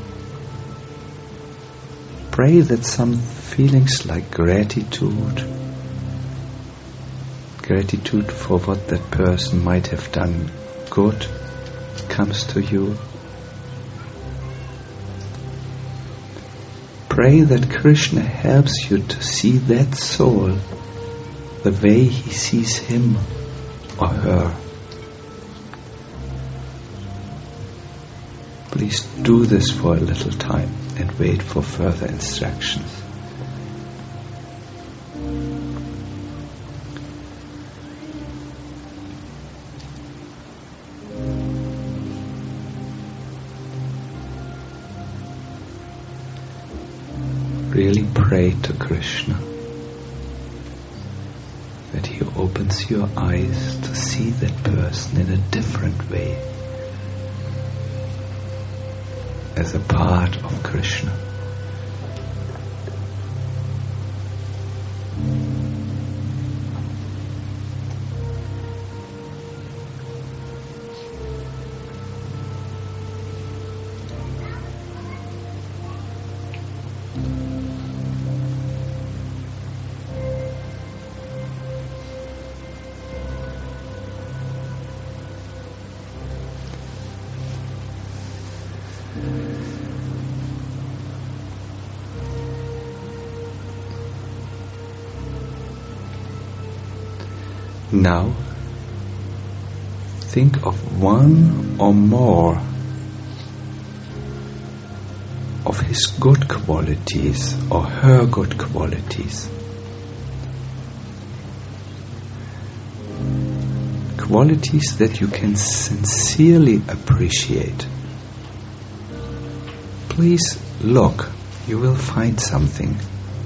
Pray that some feelings like gratitude for what that person might have done good comes to you. Pray that Krishna helps you to see that soul the way he sees him or her. Please do this for a little time and wait for further instructions. Really pray to Krishna that he opens your eyes to see that person in a different way, as a part of Krishna. Now, think of one or more of his good qualities or her good qualities. Qualities that you can sincerely appreciate. Please look, you will find something.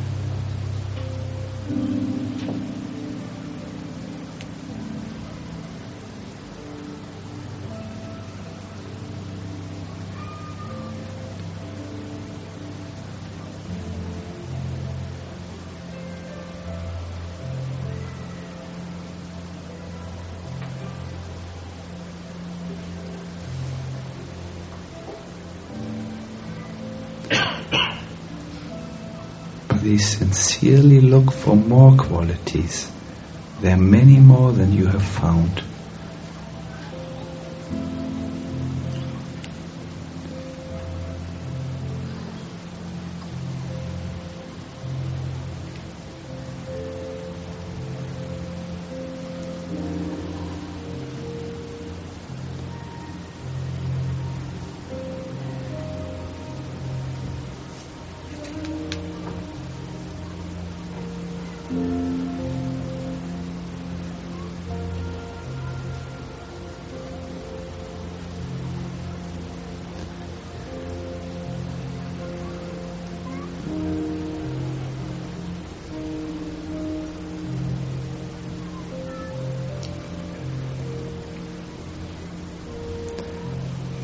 Please sincerely look for more qualities. There are many more than you have found.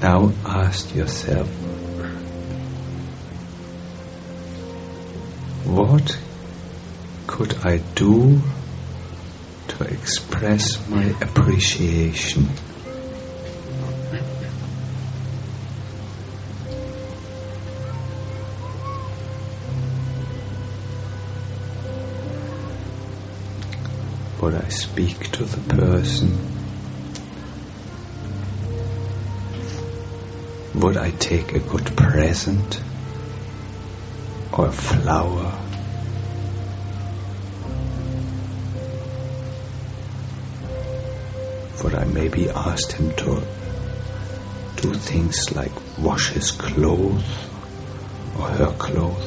Now ask yourself, what could I do to express my appreciation? Would I speak to the person? Would I take a good present or a flower? Would I maybe ask him to do things like wash his clothes or her clothes?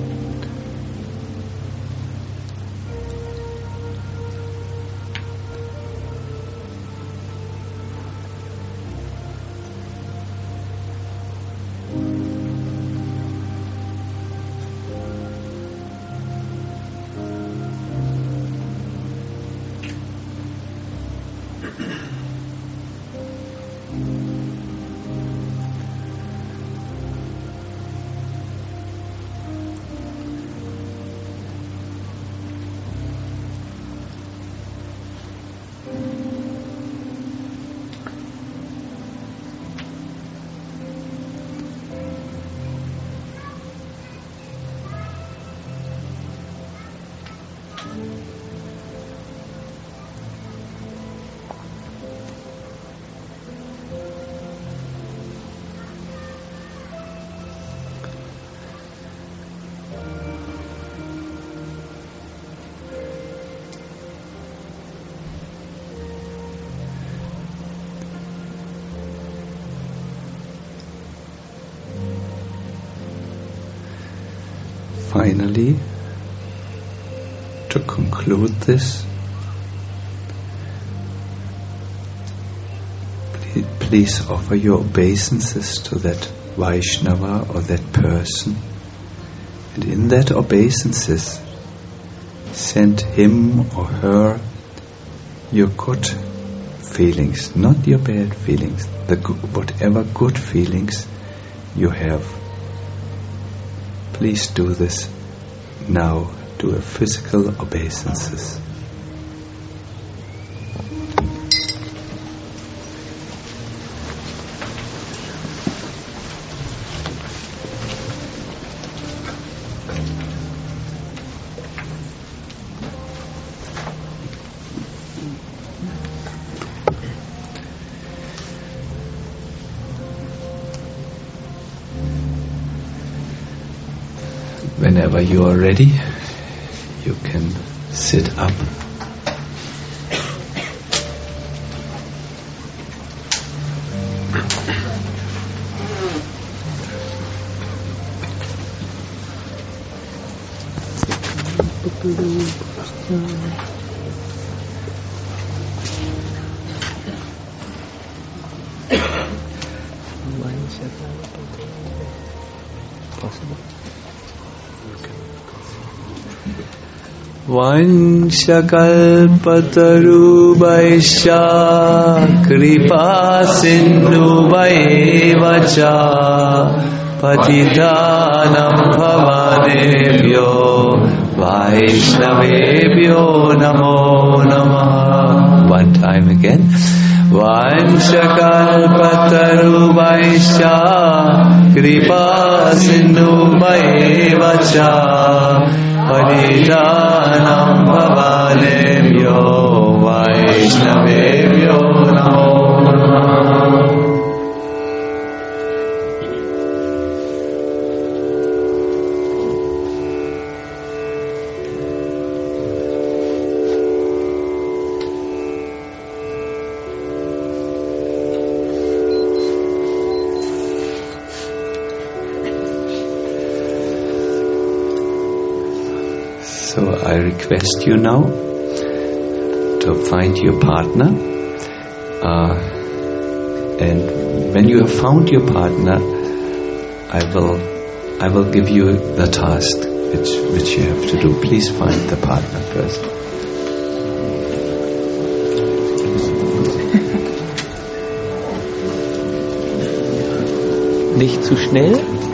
Finally, to conclude this, please offer your obeisances to that Vaishnava or that person, and in that obeisances send him or her your good feelings, not your bad feelings, whatever good feelings you have. Please do this now. Do a physical obeisances. Whenever you are ready, you can sit up. Vanchakalpatarubhaisya kripa sindhubhaivacha patitanam bhavanebhyo vaishnavebhyo namo namaha. One time again. Vanchakalpatarubhaisya kripa sindhubhaivacha Parijanam bhavanebhyo vaishnavebhyo namo namaha. So I request you now to find your partner, and when you have found your partner, I will give you the task which you have to do. Please find the partner first. Nicht zu schnell.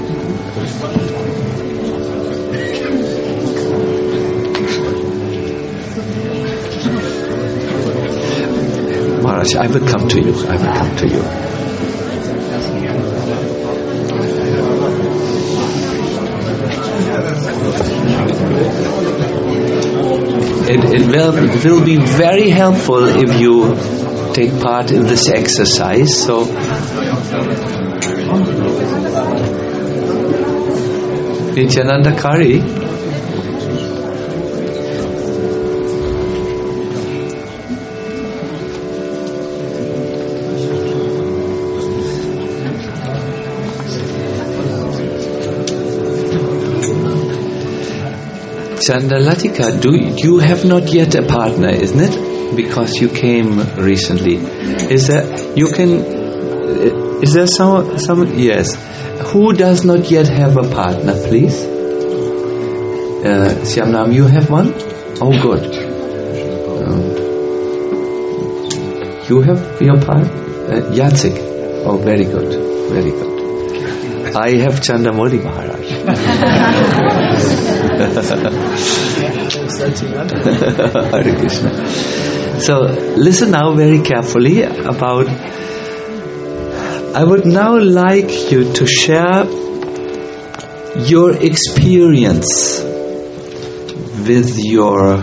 Maharaj, I will come to you. I will come to you. It will be very helpful if you take part in this exercise. So, Nityananda Kari. Chandalatika, you have not yet a partner, isn't it? Because you came recently. Is there some? Yes. Who does not yet have a partner, please? Siamnam, you have one? Oh, good. You have your partner? Yatsik. Oh, very good. Very good. I have Chandamoli Maharaj. Hare Krishna. So listen now very carefully about. I would now like you to share your experience with your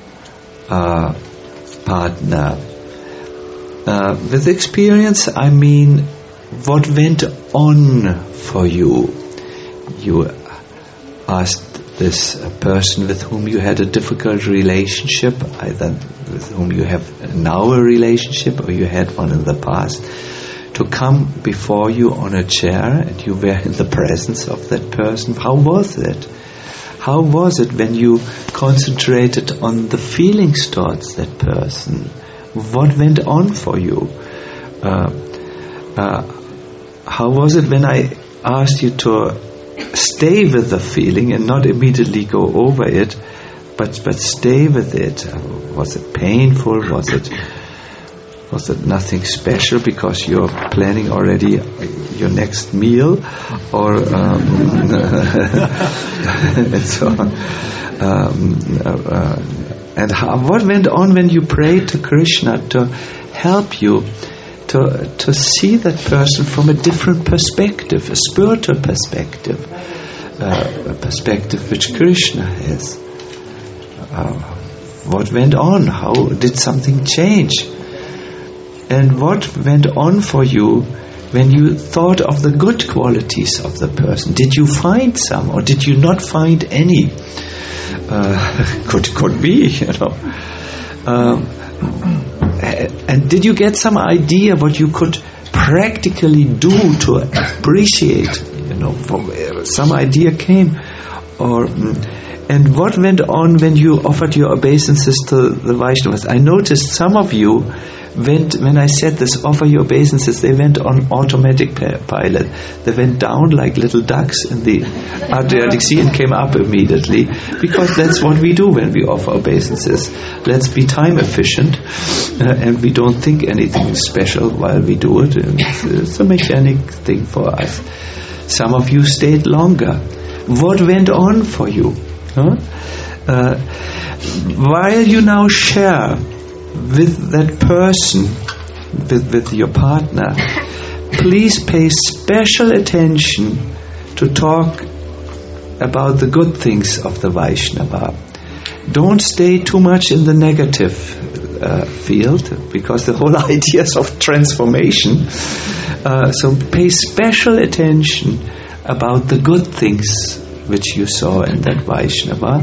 partner. With experience, I mean what went on for you. You asked this person with whom you had a difficult relationship, either with whom you have now a relationship or you had one in the past, to come before you on a chair and you were in the presence of that person. How was it? How was it when you concentrated on the feelings towards that person? What went on for you? How was it when I asked you to stay with the feeling and not immediately go over it, but stay with it? Was it painful? Was it nothing special because you're planning already your next meal, or and so on? And what went on when you prayed to Krishna to help you to see that person from a different perspective, a spiritual perspective, a perspective which Krishna has? What went on? How did something change? And what went on for you when you thought of the good qualities of the person? Did you find some, or did you not find any? Could be, you know. And did you get some idea what you could practically do to appreciate? You know, some idea came, and what went on when you offered your obeisances to the Vaishnavas? I noticed some of you went, when I said this, offer your obeisances, they went on automatic pilot. They went down like little ducks in the Adriatic Sea and came up immediately, because that's what we do when we offer obeisances. Let's be time efficient, and we don't think anything special while we do it. It's a mechanic thing for us. Some of you stayed longer. What went on for you? While you now share with that person, with your partner, please pay special attention to talk about the good things of the Vaishnava. Don't stay too much in the negative field, because the whole idea is of transformation. So pay special attention about the good things which you saw in that Vaishnava,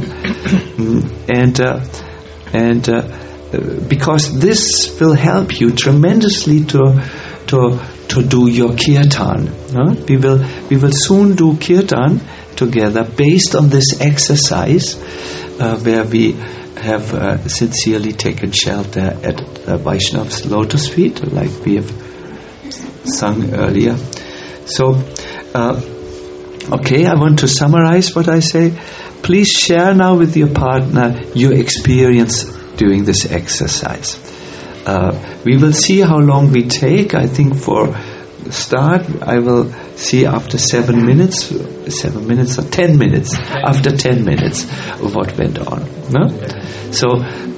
and because this will help you tremendously to do your kirtan. We will soon do kirtan together based on this exercise, where we have sincerely taken shelter at Vaishnav's lotus feet, like we have sung earlier. So, okay, I want to summarize what I say. Please share now with your partner your experience during this exercise. We will see how long we take. I think for the start I will see after 7 minutes or 10 minutes, after 10 minutes what went on. No? So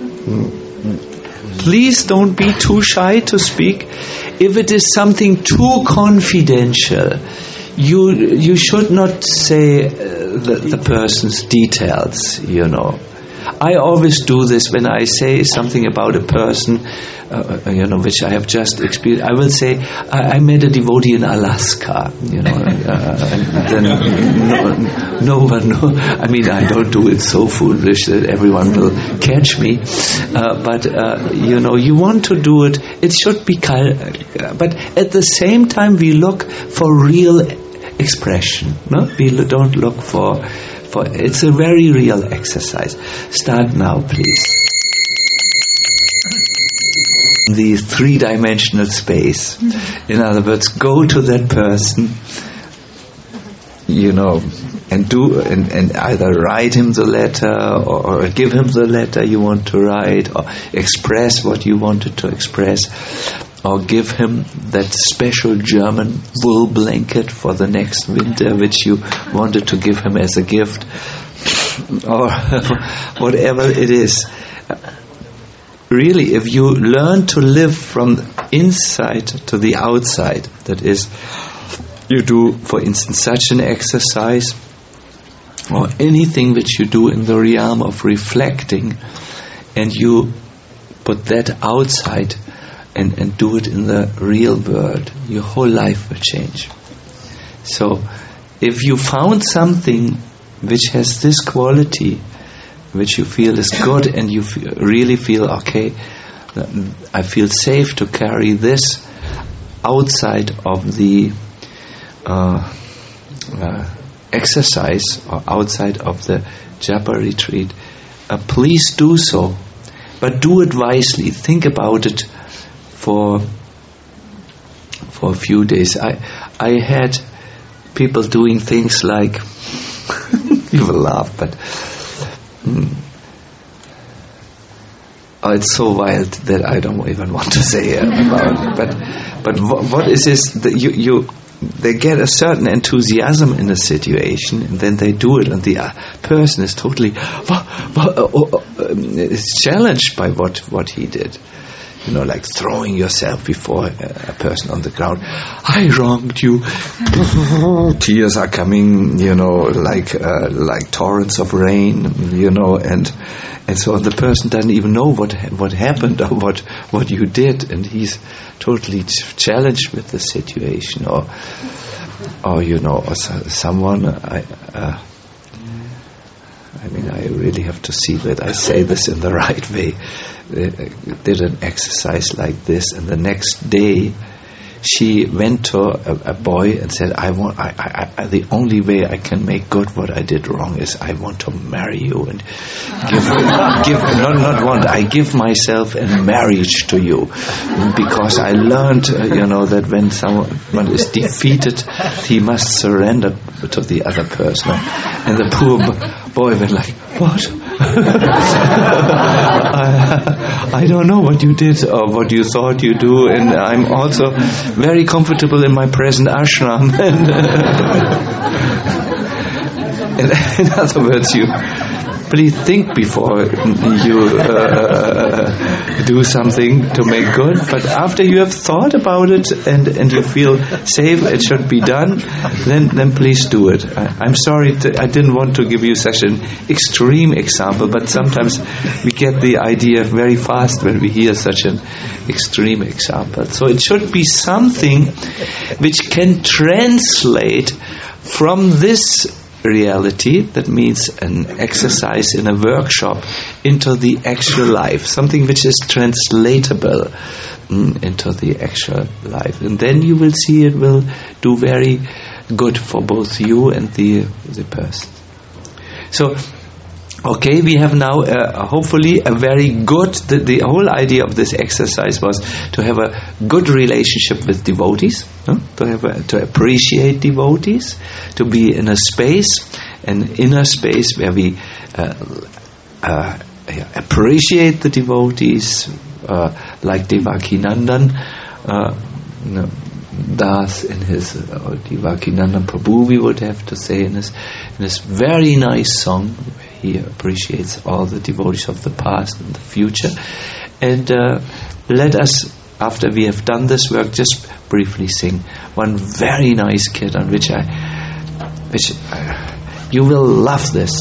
please don't be too shy to speak. If it is something too confidential, you should not say the person's details, I always do this when I say something about a person, which I have just experienced. I will say, I met a devotee in Alaska, and then no one knows. I mean, I don't do it so foolish that everyone will catch me. But you want to do it. It should be but at the same time, we look for real expression. No, we don't look for. It's a very real exercise. Start now, please. The three-dimensional space. In other words, go to that person, and either write him the letter or give him the letter you want to write, or express what you wanted to express, or give him that special German wool blanket for the next winter which you wanted to give him as a gift, or whatever it is. Really, if you learn to live from inside to the outside, that is, you do, for instance, such an exercise, or anything which you do in the realm of reflecting, and you put that outside and do it in the real world, your whole life will change. So, if you found something which has this quality, which you feel is good, and you really feel, okay, I feel safe to carry this outside of the exercise, or outside of the Japa retreat, please do so. But do it wisely. Think about it for a few days. I had people doing things like you will laugh, but it's so wild that I don't even want to say about it. But what is this? They get a certain enthusiasm in a situation, and then they do it, and the person is totally is challenged by what he did. Like throwing yourself before a person on the ground. I wronged you. Tears are coming, like torrents of rain, and so the person doesn't even know what happened or what you did, and he's totally challenged with the situation, or someone. I really have to see that I say this in the right way. Did an exercise like this, and the next day she went to a boy and said, the only way I can make good what I did wrong is I want to marry you and I give myself in marriage to you, because I learned that when someone is defeated, he must surrender to the other person. And the poor boy went like, what? I don't know what you did or what you thought you do, and I'm also very comfortable in my present ashram. And in other words, you please think before you do something to make good. But after you have thought about it and you feel safe, it should be done, then please do it. I'm sorry, I didn't want to give you such an extreme example, but sometimes we get the idea very fast when we hear such an extreme example. So it should be something which can translate from this reality, that means an exercise in a workshop, into the actual life, something which is translatable into the actual life, and then you will see it will do very good for both you and the person. So okay, we have now hopefully a very good, the whole idea of this exercise was to have a good relationship with devotees, to appreciate devotees, to be in a space, an inner space where we appreciate the devotees, like Devakinandan Das in his Devakinanda Prabhu, we would have to say, in his very nice song. He appreciates all the devotees of the past and the future. And let us, after we have done this work, just briefly sing one very nice kirtan, which you will love this.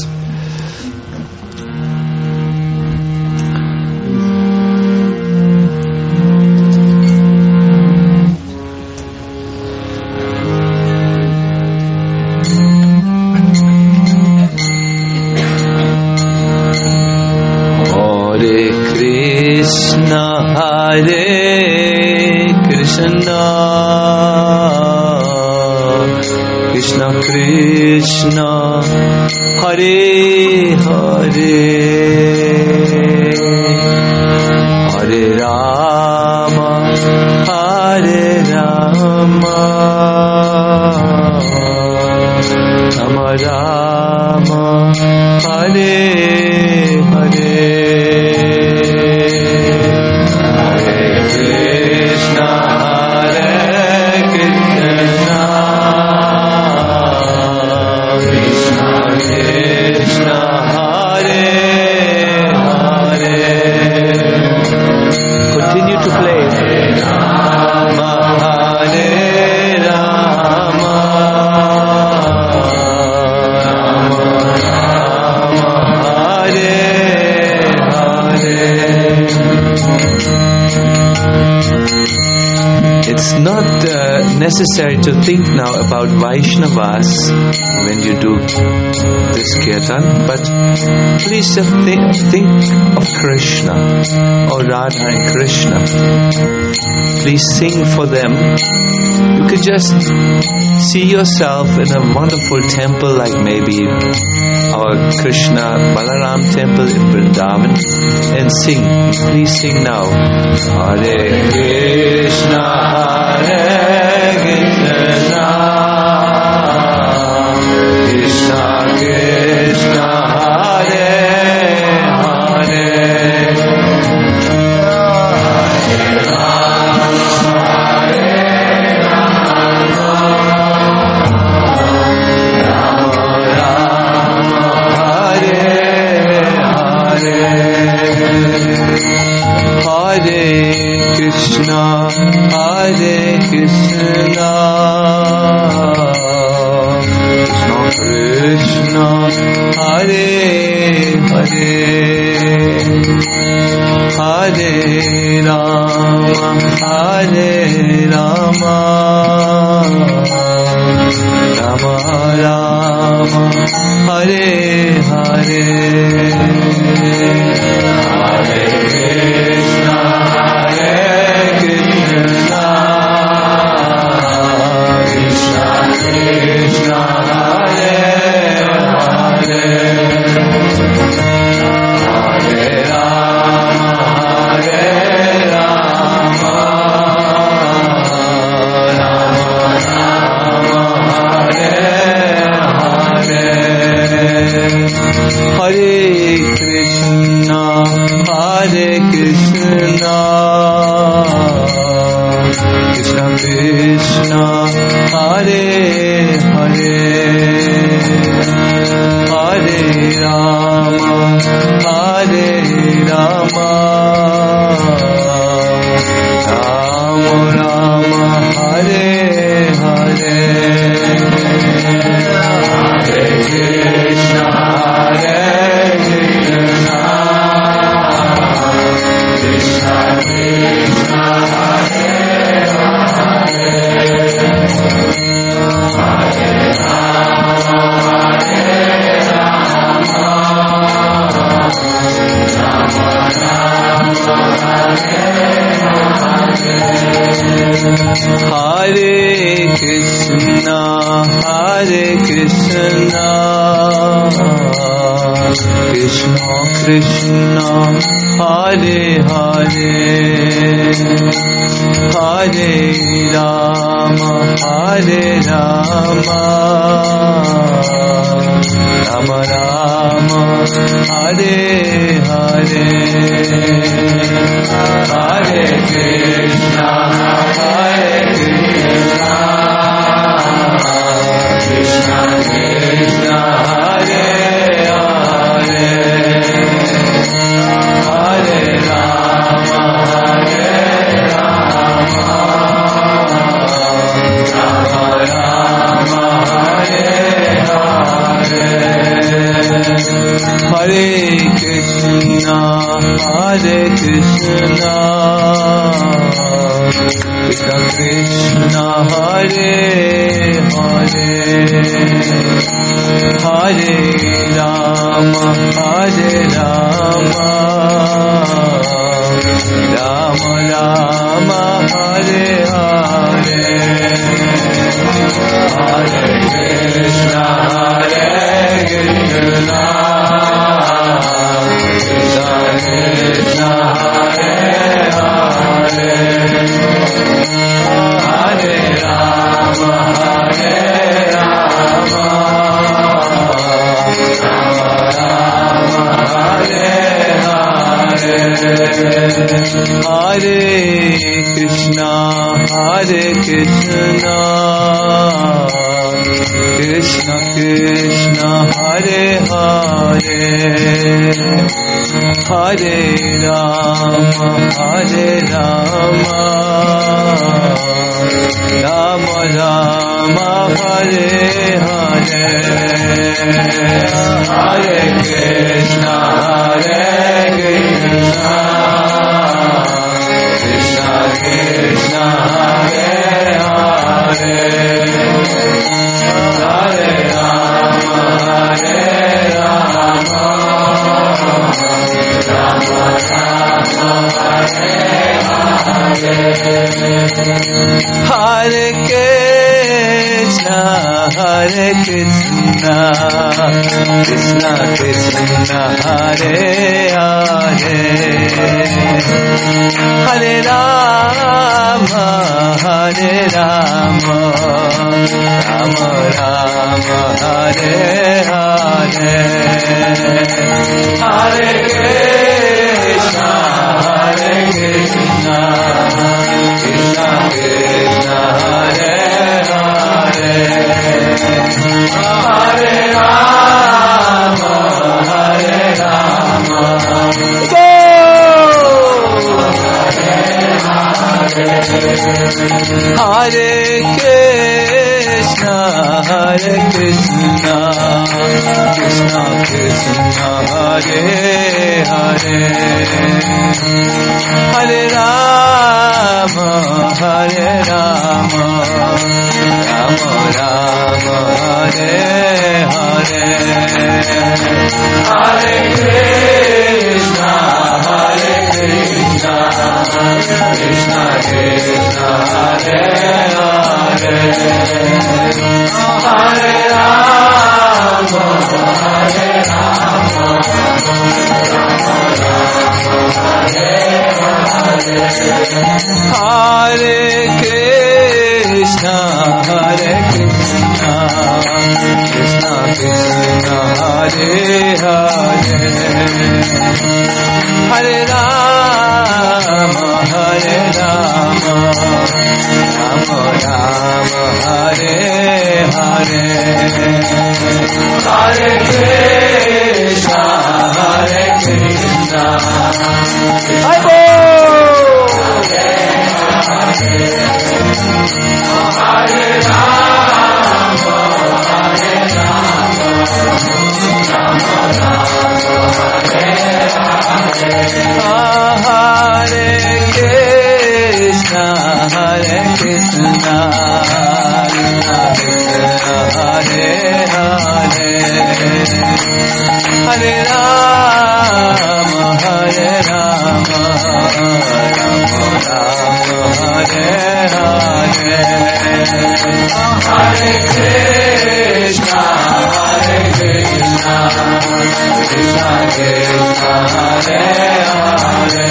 Krishna, Hare Hare, Hare Rama, Hare Rama, Rama Rama, Hare Hare, Hare Krishna, Hare Krishna, Krishna, Hare Hare. Continue to play. Rama, Hare Rama, Rama Rama, Hare Hare. It's not necessary to think now about Vaishnavas when you do this kirtan, but please just think of Krishna or Radha and Krishna. Please sing for them. You could just see yourself in a wonderful temple like maybe our Krishna Balaram temple in Vrindavan and sing. Please sing now. Hare Krishna, Hare Krishna, Krishna Krishna, Hare Hare, Hare Rama, Hare Rama, Rama Rama, Hare Hare, Hare Krishna, Hare Krishna, Krishna, Hare Hare, Hare Rama, Hare Rama, Rama Rama, Hare Hare, Hare Krishna, Hare Krishna, Krishna Krishna, Hare Hare, Hare Rama, Hare Rama, Rama Rama, Hare Hare, Hare Krishna, Hare Krishna, Krishna Krishna, Hare Hare, Hare Rama, Hare Rama, Rama Rama, Hare Hare, Hare Krishna, Hare Krishna, Krishna Krishna, Hare Hare, Hare Rama, Hare Rama, Rama Rama, Hare Hare, Hare Krishna, Hare Krishna, Krishna Krishna, Hare Hare, Hare Rama, Hare Rama, Rama Rama, Hare Hare, Hare Krishna, Hare Krishna, Krishna Krishna Hare Hare Hare Rama Hare Rama Rama Rama Hare Hare Hare Krishna Hare Krishna Krishna Krishna Hare Hare Hare Rama Hare Rama Rama Rama Hare Hare Hare Krishna Krishna Krishna Hare Hare Hare Rama Rama Rama Hare Hare Hare Krishna Krishna Krishna Krishna Hare Hare Hare Rama Rama Rama Rama Hare Hare Hare Krishna Krishna Krishna Hare Hare Hare Rama Rama Rama Hare Hare Hare Krishna Krishna Krishna Krishna Hare Hare Hare Rama Hare Krishna Krishna Krishna Hare Hare Hare Rama Rama Rama Hare Hare Hare Krishna Krishna Krishna Krishna Hare Hare Hare Rama Hare Krishna Krishna Krishna Hare Hare Hare Rama Rama Rama Hare Hare Hare Krishna Krishna Hare Hare Rama Hare Rama Rama Hare Hare Hare Krishna Krishna Krishna Hare Hare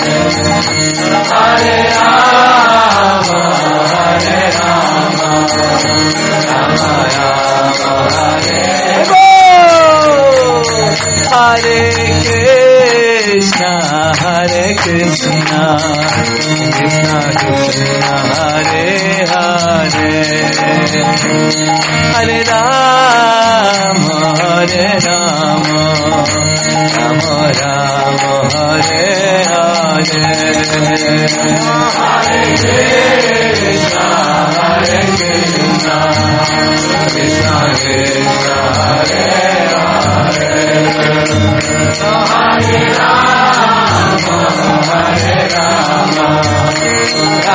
Hare Rama Rama Hare Hare Krishna Krishna Krishna Hare Hare Hare Rama Rama Rama Hare Hare Hare Krishna Krishna Krishna Hare Hare Hare Rama Rama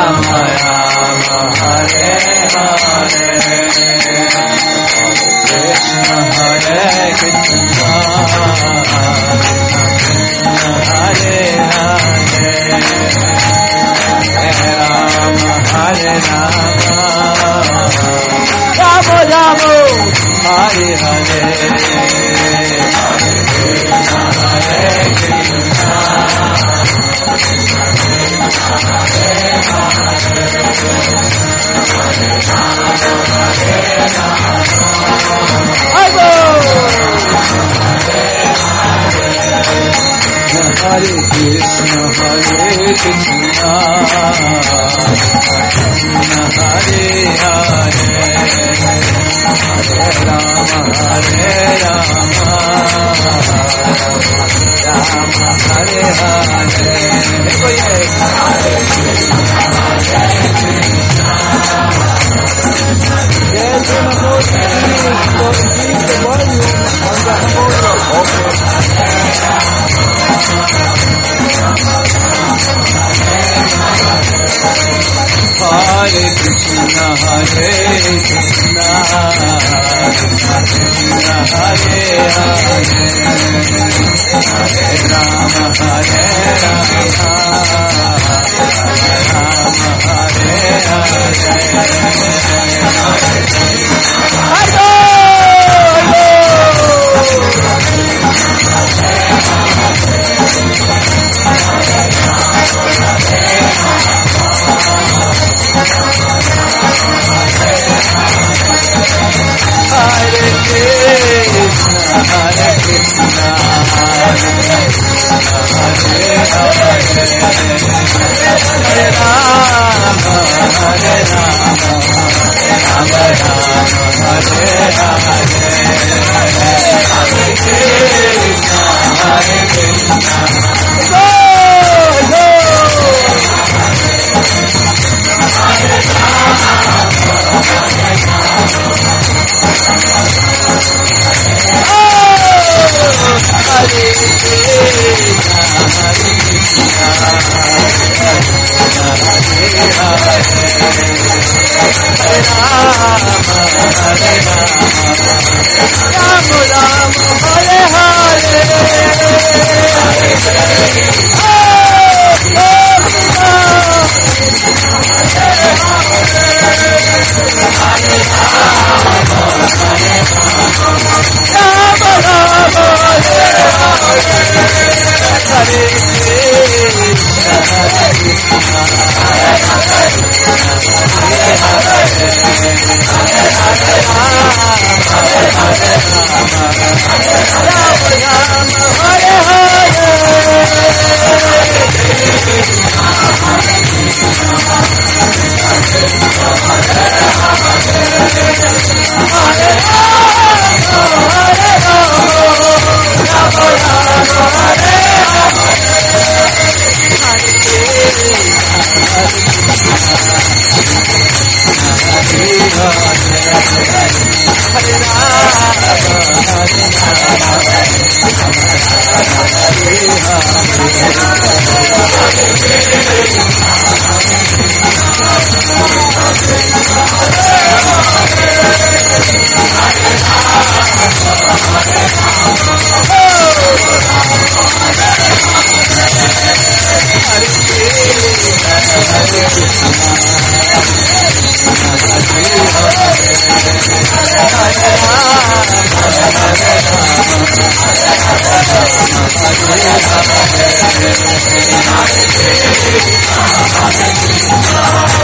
Hare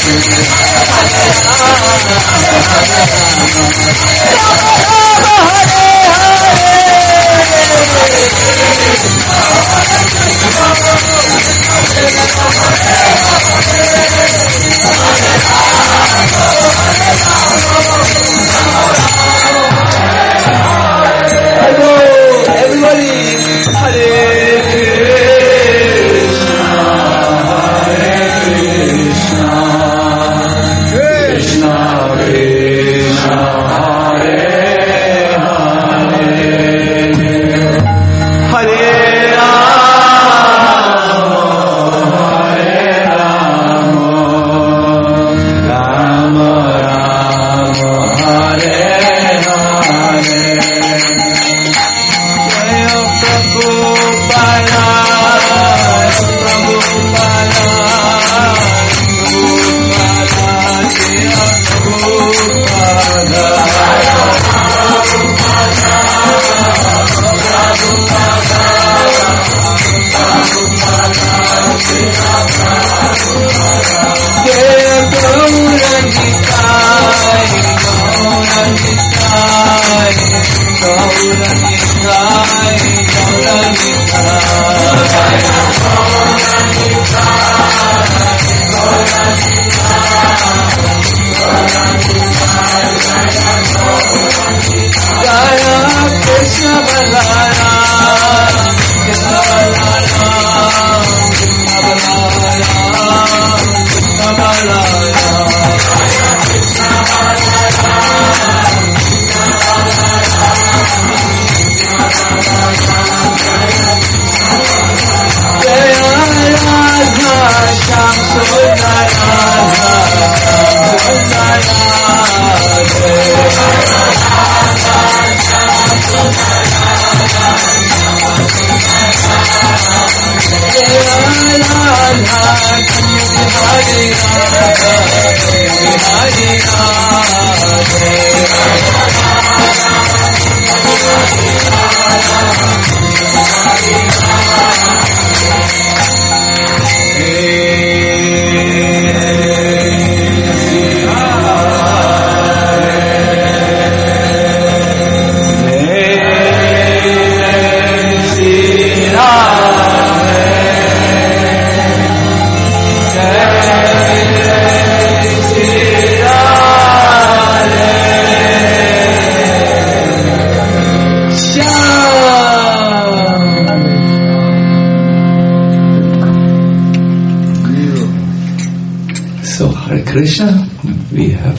Krishna, we have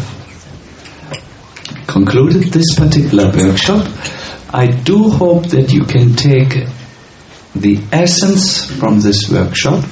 concluded this particular workshop. I do hope that you can take the essence from this workshop,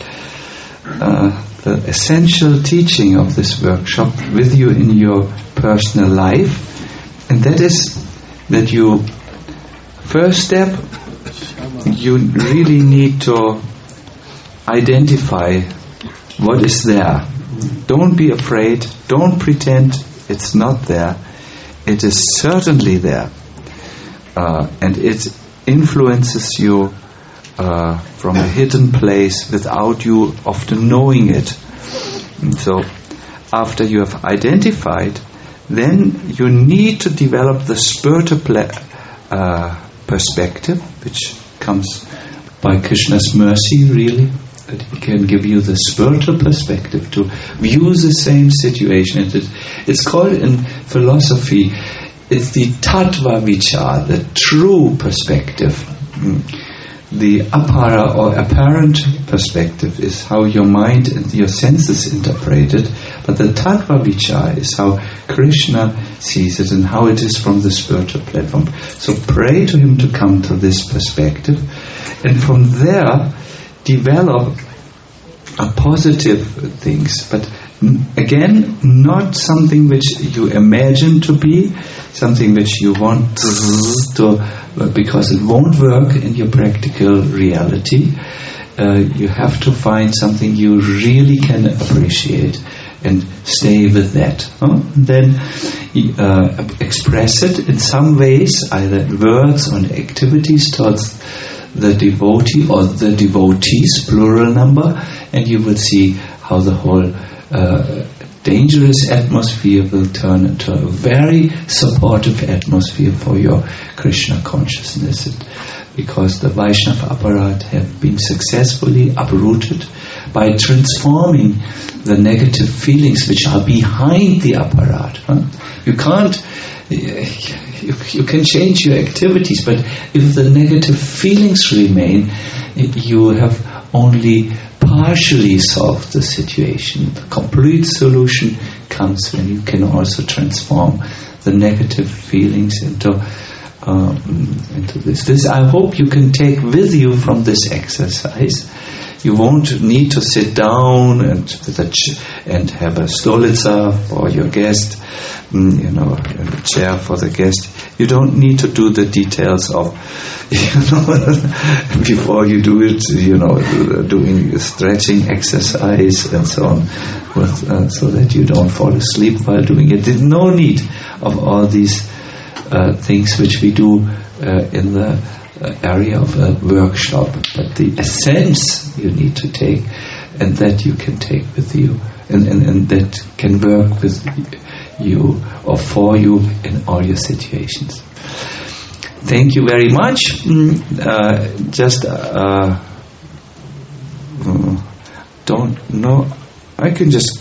the essential teaching of this workshop with you in your personal life, and that is that you, first step, you really need to identify what is there. Don't be afraid, don't pretend it's not there. It is certainly there, and it influences you from a hidden place without you often knowing it. And so after you have identified, then you need to develop the spiritual perspective, which comes by Krishna's mercy, really, that he can give you the spiritual perspective to view the same situation. It's called in philosophy, it's the tattva vichar, the true perspective. The apara or apparent perspective is how your mind and your senses interpret it, but the tattva vichar is how Krishna sees it and how it is from the spiritual platform. So pray to him to come to this perspective, and from there develop a positive things, but again, not something which you imagine to be, something which you want to, because it won't work in your practical reality. You have to find something you really can appreciate and stay with that. Then express it in some ways, either words or activities towards the devotee or the devotees, plural number, and you will see how the whole dangerous atmosphere will turn into a very supportive atmosphere for your Krishna consciousness. Because the Vaishnava apparat have been successfully uprooted by transforming the negative feelings which are behind the apparat. You can't, you can change your activities, but if the negative feelings remain, you have only partially solved the situation. The complete solution comes when you can also transform the negative feelings into this. This I hope you can take with you from this exercise. You won't need to sit down and have a stolitsa for your guest, and a chair for the guest. You don't need to do the details of, before you do it, doing a stretching exercise and so on, so that you don't fall asleep while doing it. There's no need of all these things which we do in the area of a workshop, but the essence you need to take, and that you can take with you, and that can work with you or for you in all your situations. Thank you very much. Don't know. I can just.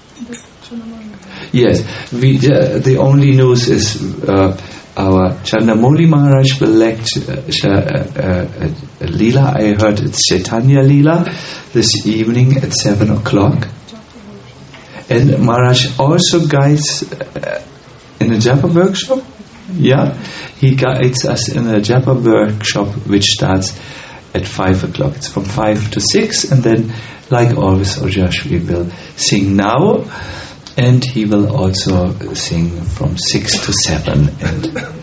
Yes, the only news is our Chandramouli Maharaj will lecture Leela. I heard it's Chaitanya Leela this evening at 7 o'clock. And Maharaj also guides in a japa workshop. Yeah, he guides us in a japa workshop which starts at 5 o'clock. It's from 5 to 6, and then, like always, Ojashvi will sing now. And he will also sing from 6 to 7. And